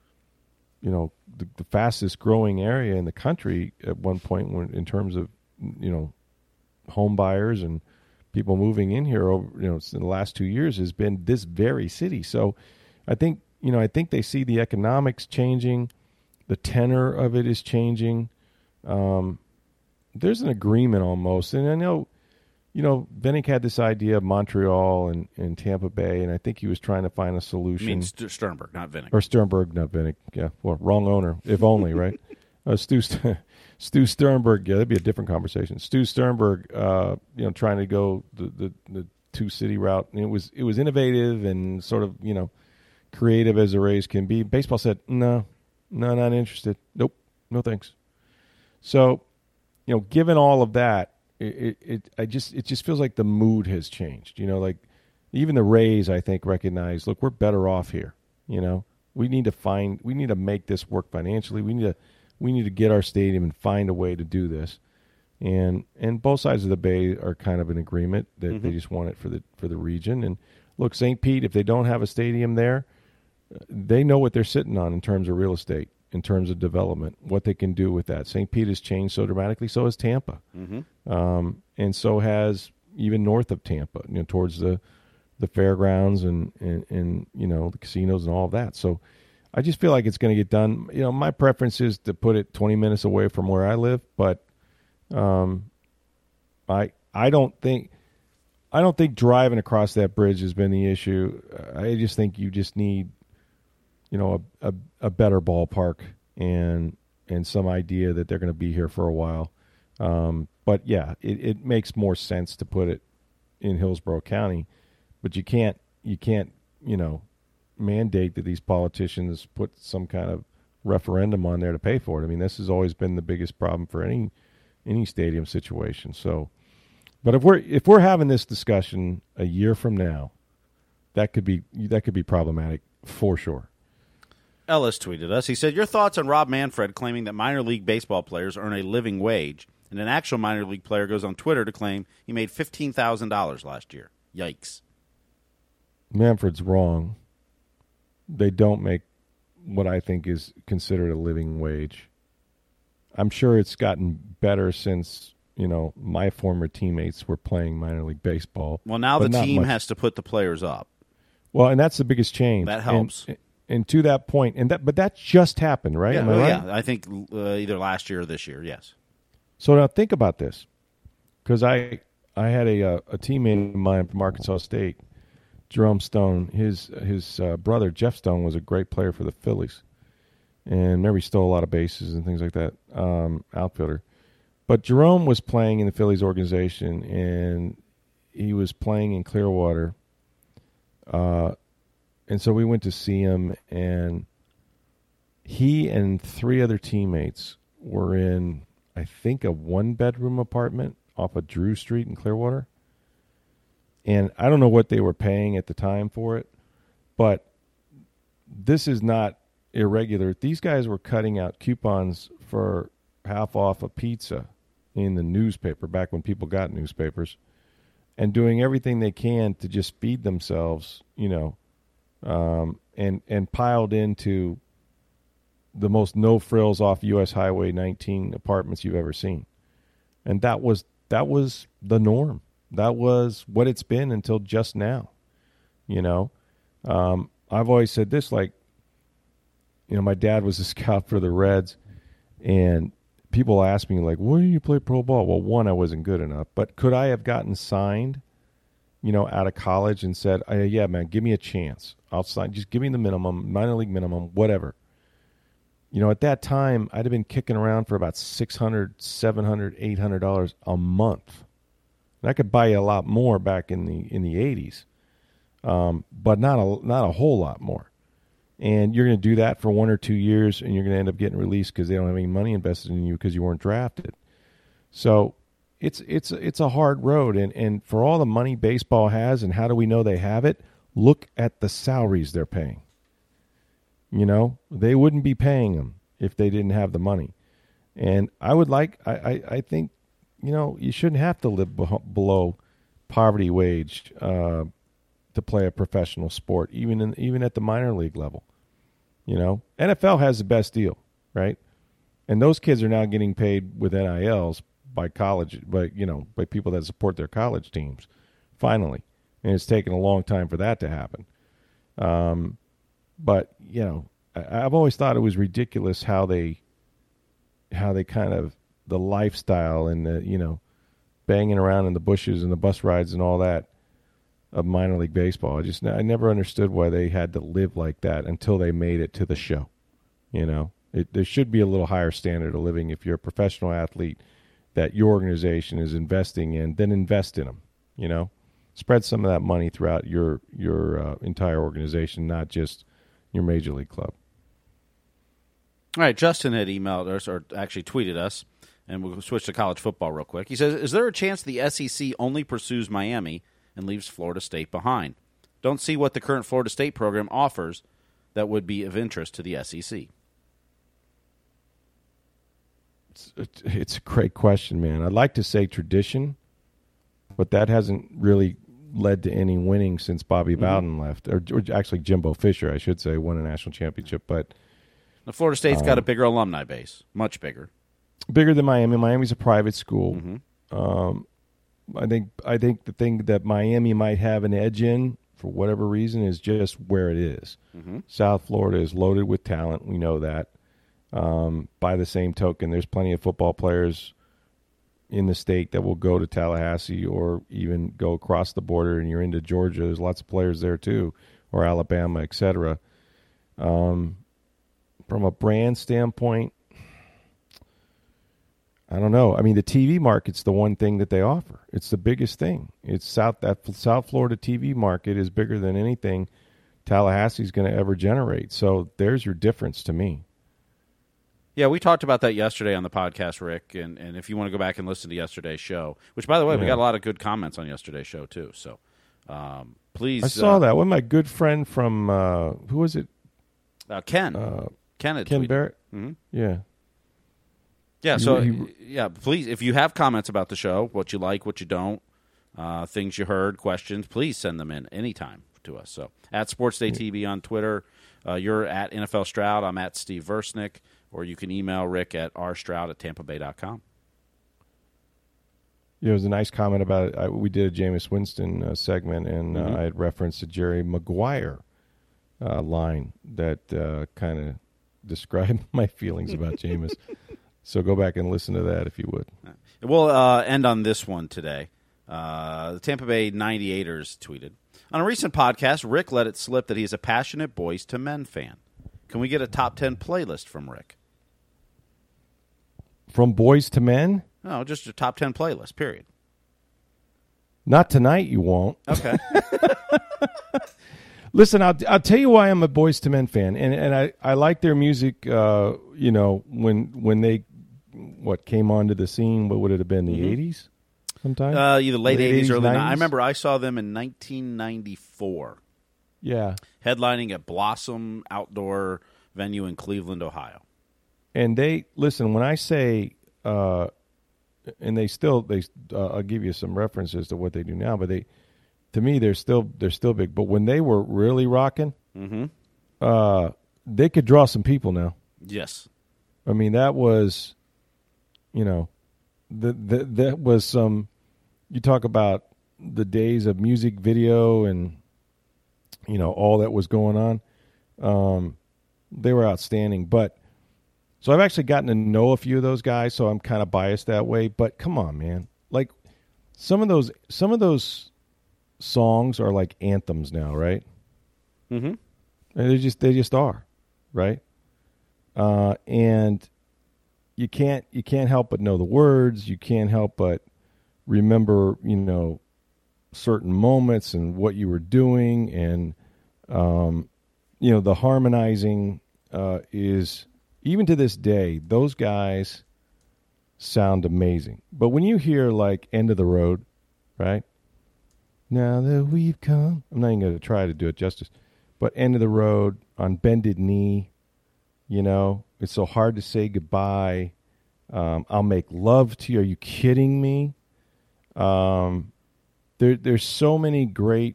[SPEAKER 4] you know, the, the fastest growing area in the country at one point, when in terms of, you know, home buyers and people moving in here over, you know, in the last two years has been this very city. So, I think. You know, I think they see the economics changing, the tenor of it is changing. Um, there's an agreement almost, and I know, you know, Vinnick had this idea of Montreal and, and Tampa Bay, and I think he was trying to find a solution.
[SPEAKER 5] I mean St- Sternberg, not Vinnick.
[SPEAKER 4] Or Sternberg, not Vinnick. Yeah, well, wrong owner, if only, right? uh, Stu St- Stu Sternberg, yeah, that'd be a different conversation. Stu Sternberg, uh, you know, trying to go the, the, the two city route, and it was it was innovative and sort of, you know, creative as the Rays can be. Baseball said, no, no, not interested. Nope, no thanks. So, you know, given all of that, it, it, it I just it just feels like the mood has changed. You know, like even the Rays, I think, recognize, look, we're better off here. You know, we need to find, we need to make this work financially. We need to, we need to get our stadium and find a way to do this. And and both sides of the Bay are kind of in agreement that mm-hmm. they just want it for the for the region. And look, Saint Pete, if they don't have a stadium there, they know what they're sitting on in terms of real estate, in terms of development, what they can do with that. Saint Pete has changed so dramatically, so has Tampa.
[SPEAKER 5] Mm-hmm.
[SPEAKER 4] Um, and so has even north of Tampa, you know, towards the, the fairgrounds and, and, and, you know, the casinos and all of that. So I just feel like it's going to get done. You know, my preference is to put it twenty minutes away from where I live, but um, I I don't think I don't think driving across that bridge has been the issue. I just think you just need, you know, a, a, a better ballpark and and some idea that they're going to be here for a while. Um, but yeah, it, it makes more sense to put it in Hillsborough County, but you can't you can't you know mandate that these politicians put some kind of referendum on there to pay for it. I mean, this has always been the biggest problem for any any stadium situation. So But if we're if we're having this discussion a year from now, that could be that could be problematic for sure.
[SPEAKER 5] Ellis tweeted us. He said, your thoughts on Rob Manfred claiming that minor league baseball players earn a living wage, and an actual minor league player goes on Twitter to claim he made fifteen thousand dollars last year. Yikes.
[SPEAKER 4] Manfred's wrong. They don't make what I think is considered a living wage. I'm sure it's gotten better since, you know, my former teammates were playing minor league baseball.
[SPEAKER 5] Well, now the team
[SPEAKER 4] much.
[SPEAKER 5] has to put the players up.
[SPEAKER 4] Well, and that's the biggest change.
[SPEAKER 5] That helps.
[SPEAKER 4] And, and to that point, and that, but that just happened, right?
[SPEAKER 5] Yeah,
[SPEAKER 4] Am I
[SPEAKER 5] well,
[SPEAKER 4] right?
[SPEAKER 5] yeah. I think uh, either last year or this year, yes.
[SPEAKER 4] So now think about this, because I I had a uh, a teammate of mine from Arkansas State, Jerome Stone. His his uh, brother Jeff Stone was a great player for the Phillies, and remember he stole a lot of bases and things like that, um, outfielder. But Jerome was playing in the Phillies organization, and he was playing in Clearwater. Uh, and so we went to see him, and he and three other teammates were in, I think, a one-bedroom apartment off of Drew Street in Clearwater. And I don't know what they were paying at the time for it, but this is not irregular. These guys were cutting out coupons for half off a pizza in the newspaper, back when people got newspapers, and doing everything they can to just feed themselves, you know, um, and and piled into the most no-frills off U S Highway nineteen apartments you've ever seen. And that was that was the norm. That was what it's been until just now, you know. Um, I've always said this, like, you know, my dad was a scout for the Reds, and people ask me, like, why do you play pro ball? Well, one, I wasn't good enough. But could I have gotten signed, you know, out of college and said, oh, yeah, man, give me a chance. I'll sign. Just give me the minimum, minor league minimum, whatever. You know, at that time, I'd have been kicking around for about six hundred dollars, seven hundred dollars, eight hundred dollars a month. And I could buy you a lot more back in the in the eighties, um, but not a, not a whole lot more. And you're going to do that for one or two years, and you're going to end up getting released because they don't have any money invested in you because you weren't drafted. So it's it's it's a hard road, and, and for all the money baseball has, and how do we know they have it? Look at the salaries they're paying. You know, they wouldn't be paying them if they didn't have the money. And I would like, I, I, I think, you know, you shouldn't have to live be- below poverty wage uh, to play a professional sport, even in, even at the minor league level. You know, N F L has the best deal, right? And those kids are now getting paid with N I Ls by college, by, you know, by people that support their college teams, finally. And it's taken a long time for that to happen. Um, but, you know, I, I've always thought it was ridiculous how they, how they kind of, the lifestyle and the, you know, banging around in the bushes and the bus rides and all that of minor league baseball. I just, I never understood why they had to live like that until they made it to the show. You know, it, there should be a little higher standard of living if you're a professional athlete that your organization is investing in, then invest in them, you know, spread some of that money throughout your, your uh, entire organization, not just your major league club.
[SPEAKER 5] All right. Justin had emailed us, or actually tweeted us, and we'll switch to college football real quick. He says, is there a chance the S E C only pursues Miami and leaves Florida State behind? Don't see what the current Florida State program offers that would be of interest to the S E C.
[SPEAKER 4] It's, it's a great question, man. I'd like to say tradition, but that hasn't really led to any winning since Bobby mm-hmm. Bowden left, or, or actually Jimbo Fisher, I should say, won a national championship. But
[SPEAKER 5] the Florida State's um, got a bigger alumni base, much bigger.
[SPEAKER 4] Bigger than Miami. Miami's a private school.
[SPEAKER 5] Mm-hmm.
[SPEAKER 4] Um, I think I think the thing that Miami might have an edge in, for whatever reason, is just where it is.
[SPEAKER 5] Mm-hmm.
[SPEAKER 4] South Florida is loaded with talent. We know that. Um, by the same token, there's plenty of football players in the state that will go to Tallahassee or even go across the border and you're into Georgia. There's lots of players there too, or Alabama, et cetera. Um, from a brand standpoint, I don't know. I mean, the T V market's the one thing that they offer. It's the biggest thing. It's South that South Florida T V market is bigger than anything Tallahassee's going to ever generate. So there's your difference to me.
[SPEAKER 5] Yeah, we talked about that yesterday on the podcast, Rick, and, and if you want to go back and listen to yesterday's show, which, by the way, yeah. we got a lot of good comments on yesterday's show, too, so um, please.
[SPEAKER 4] I saw
[SPEAKER 5] uh,
[SPEAKER 4] that. One of my good friend from, uh, who was it?
[SPEAKER 5] Uh, Ken.
[SPEAKER 4] Uh,
[SPEAKER 5] Ken had
[SPEAKER 4] Ken
[SPEAKER 5] tweeted.
[SPEAKER 4] Barrett?
[SPEAKER 5] Mm-hmm.
[SPEAKER 4] Yeah.
[SPEAKER 5] Yeah, so,
[SPEAKER 4] he, he,
[SPEAKER 5] yeah, please, if you have comments about the show, what you like, what you don't, uh, things you heard, questions, please send them in anytime to us. So, at Sports Day T V on Twitter, uh, you're at N F L Stroud, I'm at Steve Versnick. Or you can email Rick at r stroud at tampa bay dot com.
[SPEAKER 4] Yeah, there was a nice comment about it. I, we did a Jameis Winston uh, segment, and uh, mm-hmm. I had referenced a Jerry Maguire uh, line that uh, kind of described my feelings about Jameis. So go back and listen to that if you would.
[SPEAKER 5] We'll uh, end on this one today. Uh, the Tampa Bay ninety-eighters tweeted, on a recent podcast, Rick let it slip that he is a passionate Boys to Men fan. Can we get a top ten playlist from Rick?
[SPEAKER 4] From Boys to Men?
[SPEAKER 5] No, just a top ten playlist, period.
[SPEAKER 4] Not tonight, you won't.
[SPEAKER 5] Okay.
[SPEAKER 4] Listen, I'll, I'll tell you why I'm a Boys to Men fan. And and I, I like their music, uh, you know, when when they, what, came onto the scene, what would it have been, the mm-hmm. eighties sometime?
[SPEAKER 5] Uh, either late, late eighties, early nineties. I remember I saw them in nineteen ninety-four.
[SPEAKER 4] Yeah.
[SPEAKER 5] Headlining at Blossom Outdoor Venue in Cleveland, Ohio.
[SPEAKER 4] And they, listen, when I say, uh, and they still, they, uh, I'll give you some references to what they do now, but they, to me, they're still, they're still big. But when they were really rocking,
[SPEAKER 5] mm-hmm.
[SPEAKER 4] uh, they could draw some people now.
[SPEAKER 5] Yes.
[SPEAKER 4] I mean, that was, you know, the, the, that was some, you talk about the days of music video and, you know, all that was going on. Um, they were outstanding. But so I've actually gotten to know a few of those guys, so I'm kind of biased that way. But come on, man. Like some of those some of those songs are like anthems now, right?
[SPEAKER 5] Mm-hmm.
[SPEAKER 4] And they just they just are, right? Uh, and you can't you can't help but know the words. You can't help but remember, you know, certain moments and what you were doing, and um, you know, the harmonizing uh, is, even to this day, those guys sound amazing. But when you hear like End of the Road, right? Now that we've come, I'm not even going to try to do it justice, but End of the Road, On Bended Knee, you know, it's so hard to say goodbye. Um, I'll make love to you. Are you kidding me? Um, There, there's so many great,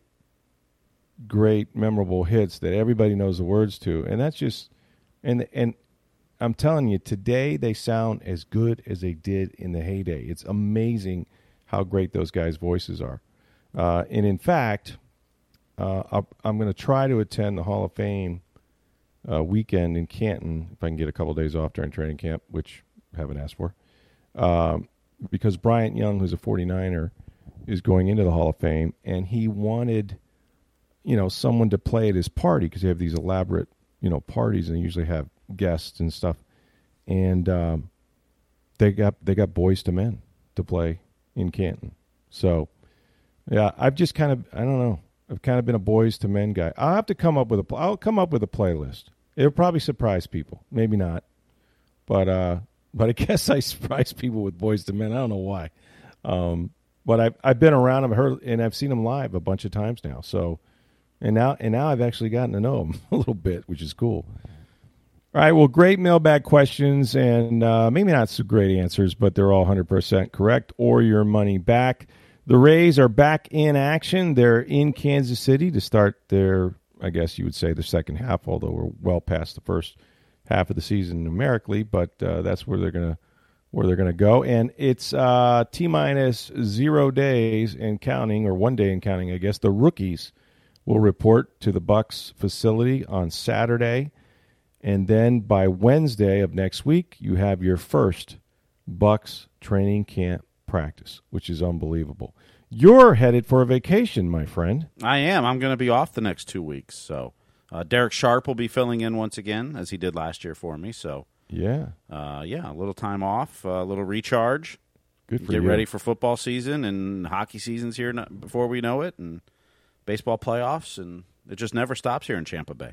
[SPEAKER 4] great, memorable hits that everybody knows the words to, and that's just, and and I'm telling you, today they sound as good as they did in the heyday. It's amazing how great those guys' voices are, uh, and in fact, uh, I'll, I'm going to try to attend the Hall of Fame uh, weekend in Canton if I can get a couple of days off during training camp, which I haven't asked for, um, because Bryant Young, who's a forty-niner, is going into the Hall of Fame, and he wanted, you know, someone to play at his party because they have these elaborate, you know, parties, and they usually have guests and stuff. And um, they got they got Boys to Men to play in Canton. So, yeah, I've just kind of I don't know. I've kind of been a Boys to Men guy. I'll have to come up with a I'll come up with a playlist. It'll probably surprise people, maybe not, but uh, but I guess I surprise people with Boys to Men. I don't know why. Um, But I've I've been around them, heard, and I've seen them live a bunch of times now. So, and now and now I've actually gotten to know them a little bit, which is cool. All right, well, great mailbag questions, and uh, maybe not so great answers, but they're all one hundred percent correct, or your money back. The Rays are back in action. They're in Kansas City to start their, I guess you would say, the second half, although we're well past the first half of the season numerically, but uh, that's where they're going to where they're going to go. And it's uh, T-minus zero days and counting, or one day and counting, I guess. The rookies will report to the Bucs facility on Saturday. And then by Wednesday of next week, you have your first Bucs training camp practice, which is unbelievable. You're headed for a vacation, my friend.
[SPEAKER 5] I am. I'm going to be off the next two weeks. So uh, Derek Sharp will be filling in once again, as he did last year for me. So
[SPEAKER 4] Yeah.
[SPEAKER 5] Uh, yeah, a little time off, a little recharge.
[SPEAKER 4] Good for
[SPEAKER 5] Get
[SPEAKER 4] you.
[SPEAKER 5] ready for football season, and hockey season's here before we know it, and baseball playoffs, and it just never stops here in Tampa Bay.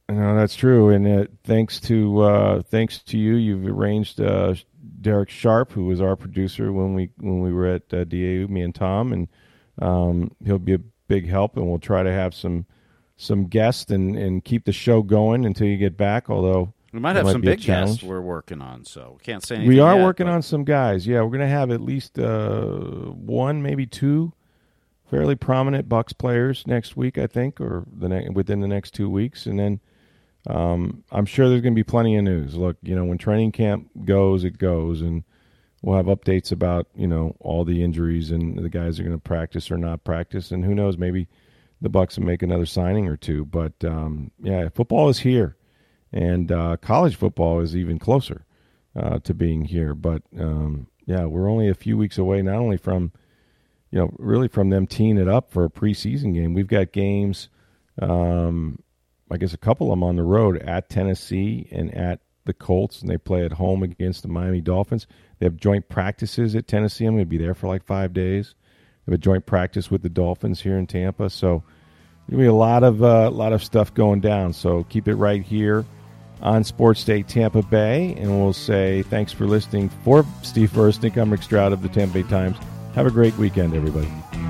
[SPEAKER 4] No, that's true. And uh, thanks to uh, thanks to you, you've arranged uh, Derek Sharp, who was our producer when we when we were at uh, D A U, me and Tom, and um, he'll be a big help. And we'll try to have some some guests and, and keep the show going until you get back. Although
[SPEAKER 5] we might have might some big guests we're working on, so we can't say anything.
[SPEAKER 4] We are
[SPEAKER 5] yet,
[SPEAKER 4] working
[SPEAKER 5] but...
[SPEAKER 4] on some guys. Yeah, we're going to have at least uh, one, maybe two fairly prominent Bucks players next week, I think, or the ne- within the next two weeks. And then um, I'm sure there's going to be plenty of news. Look, you know, when training camp goes, it goes, and we'll have updates about, you know, all the injuries and the guys are going to practice or not practice. And who knows, maybe the Bucks will make another signing or two. But, um, yeah, football is here, and uh, college football is even closer uh, to being here. But, um, yeah, we're only a few weeks away, not only from – you know, really from them teeing it up for a preseason game. We've got games, um, I guess a couple of them on the road at Tennessee and at the Colts, and they play at home against the Miami Dolphins. They have joint practices at Tennessee. I'm going to be there for like five days. They have a joint practice with the Dolphins here in Tampa. So there'll be a lot of uh, lot of stuff going down. So keep it right here on Sports Day Tampa Bay, and we'll say thanks for listening. For Steve Versnick, I'm Rick Stroud of the Tampa Bay Times. Have a great weekend, everybody.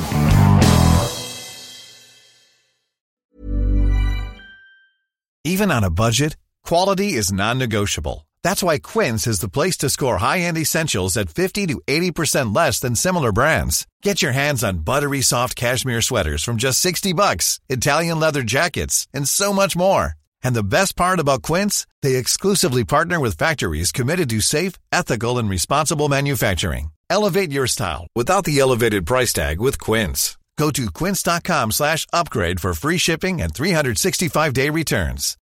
[SPEAKER 7] Even on a budget, quality is non-negotiable. That's why Quince is the place to score high-end essentials at fifty to eighty percent less than similar brands. Get your hands on buttery soft cashmere sweaters from just sixty bucks, Italian leather jackets, and so much more. And the best part about Quince, they exclusively partner with factories committed to safe, ethical, and responsible manufacturing. Elevate your style without the elevated price tag with Quince. Go to quince.com slash upgrade for free shipping and three sixty-five day returns.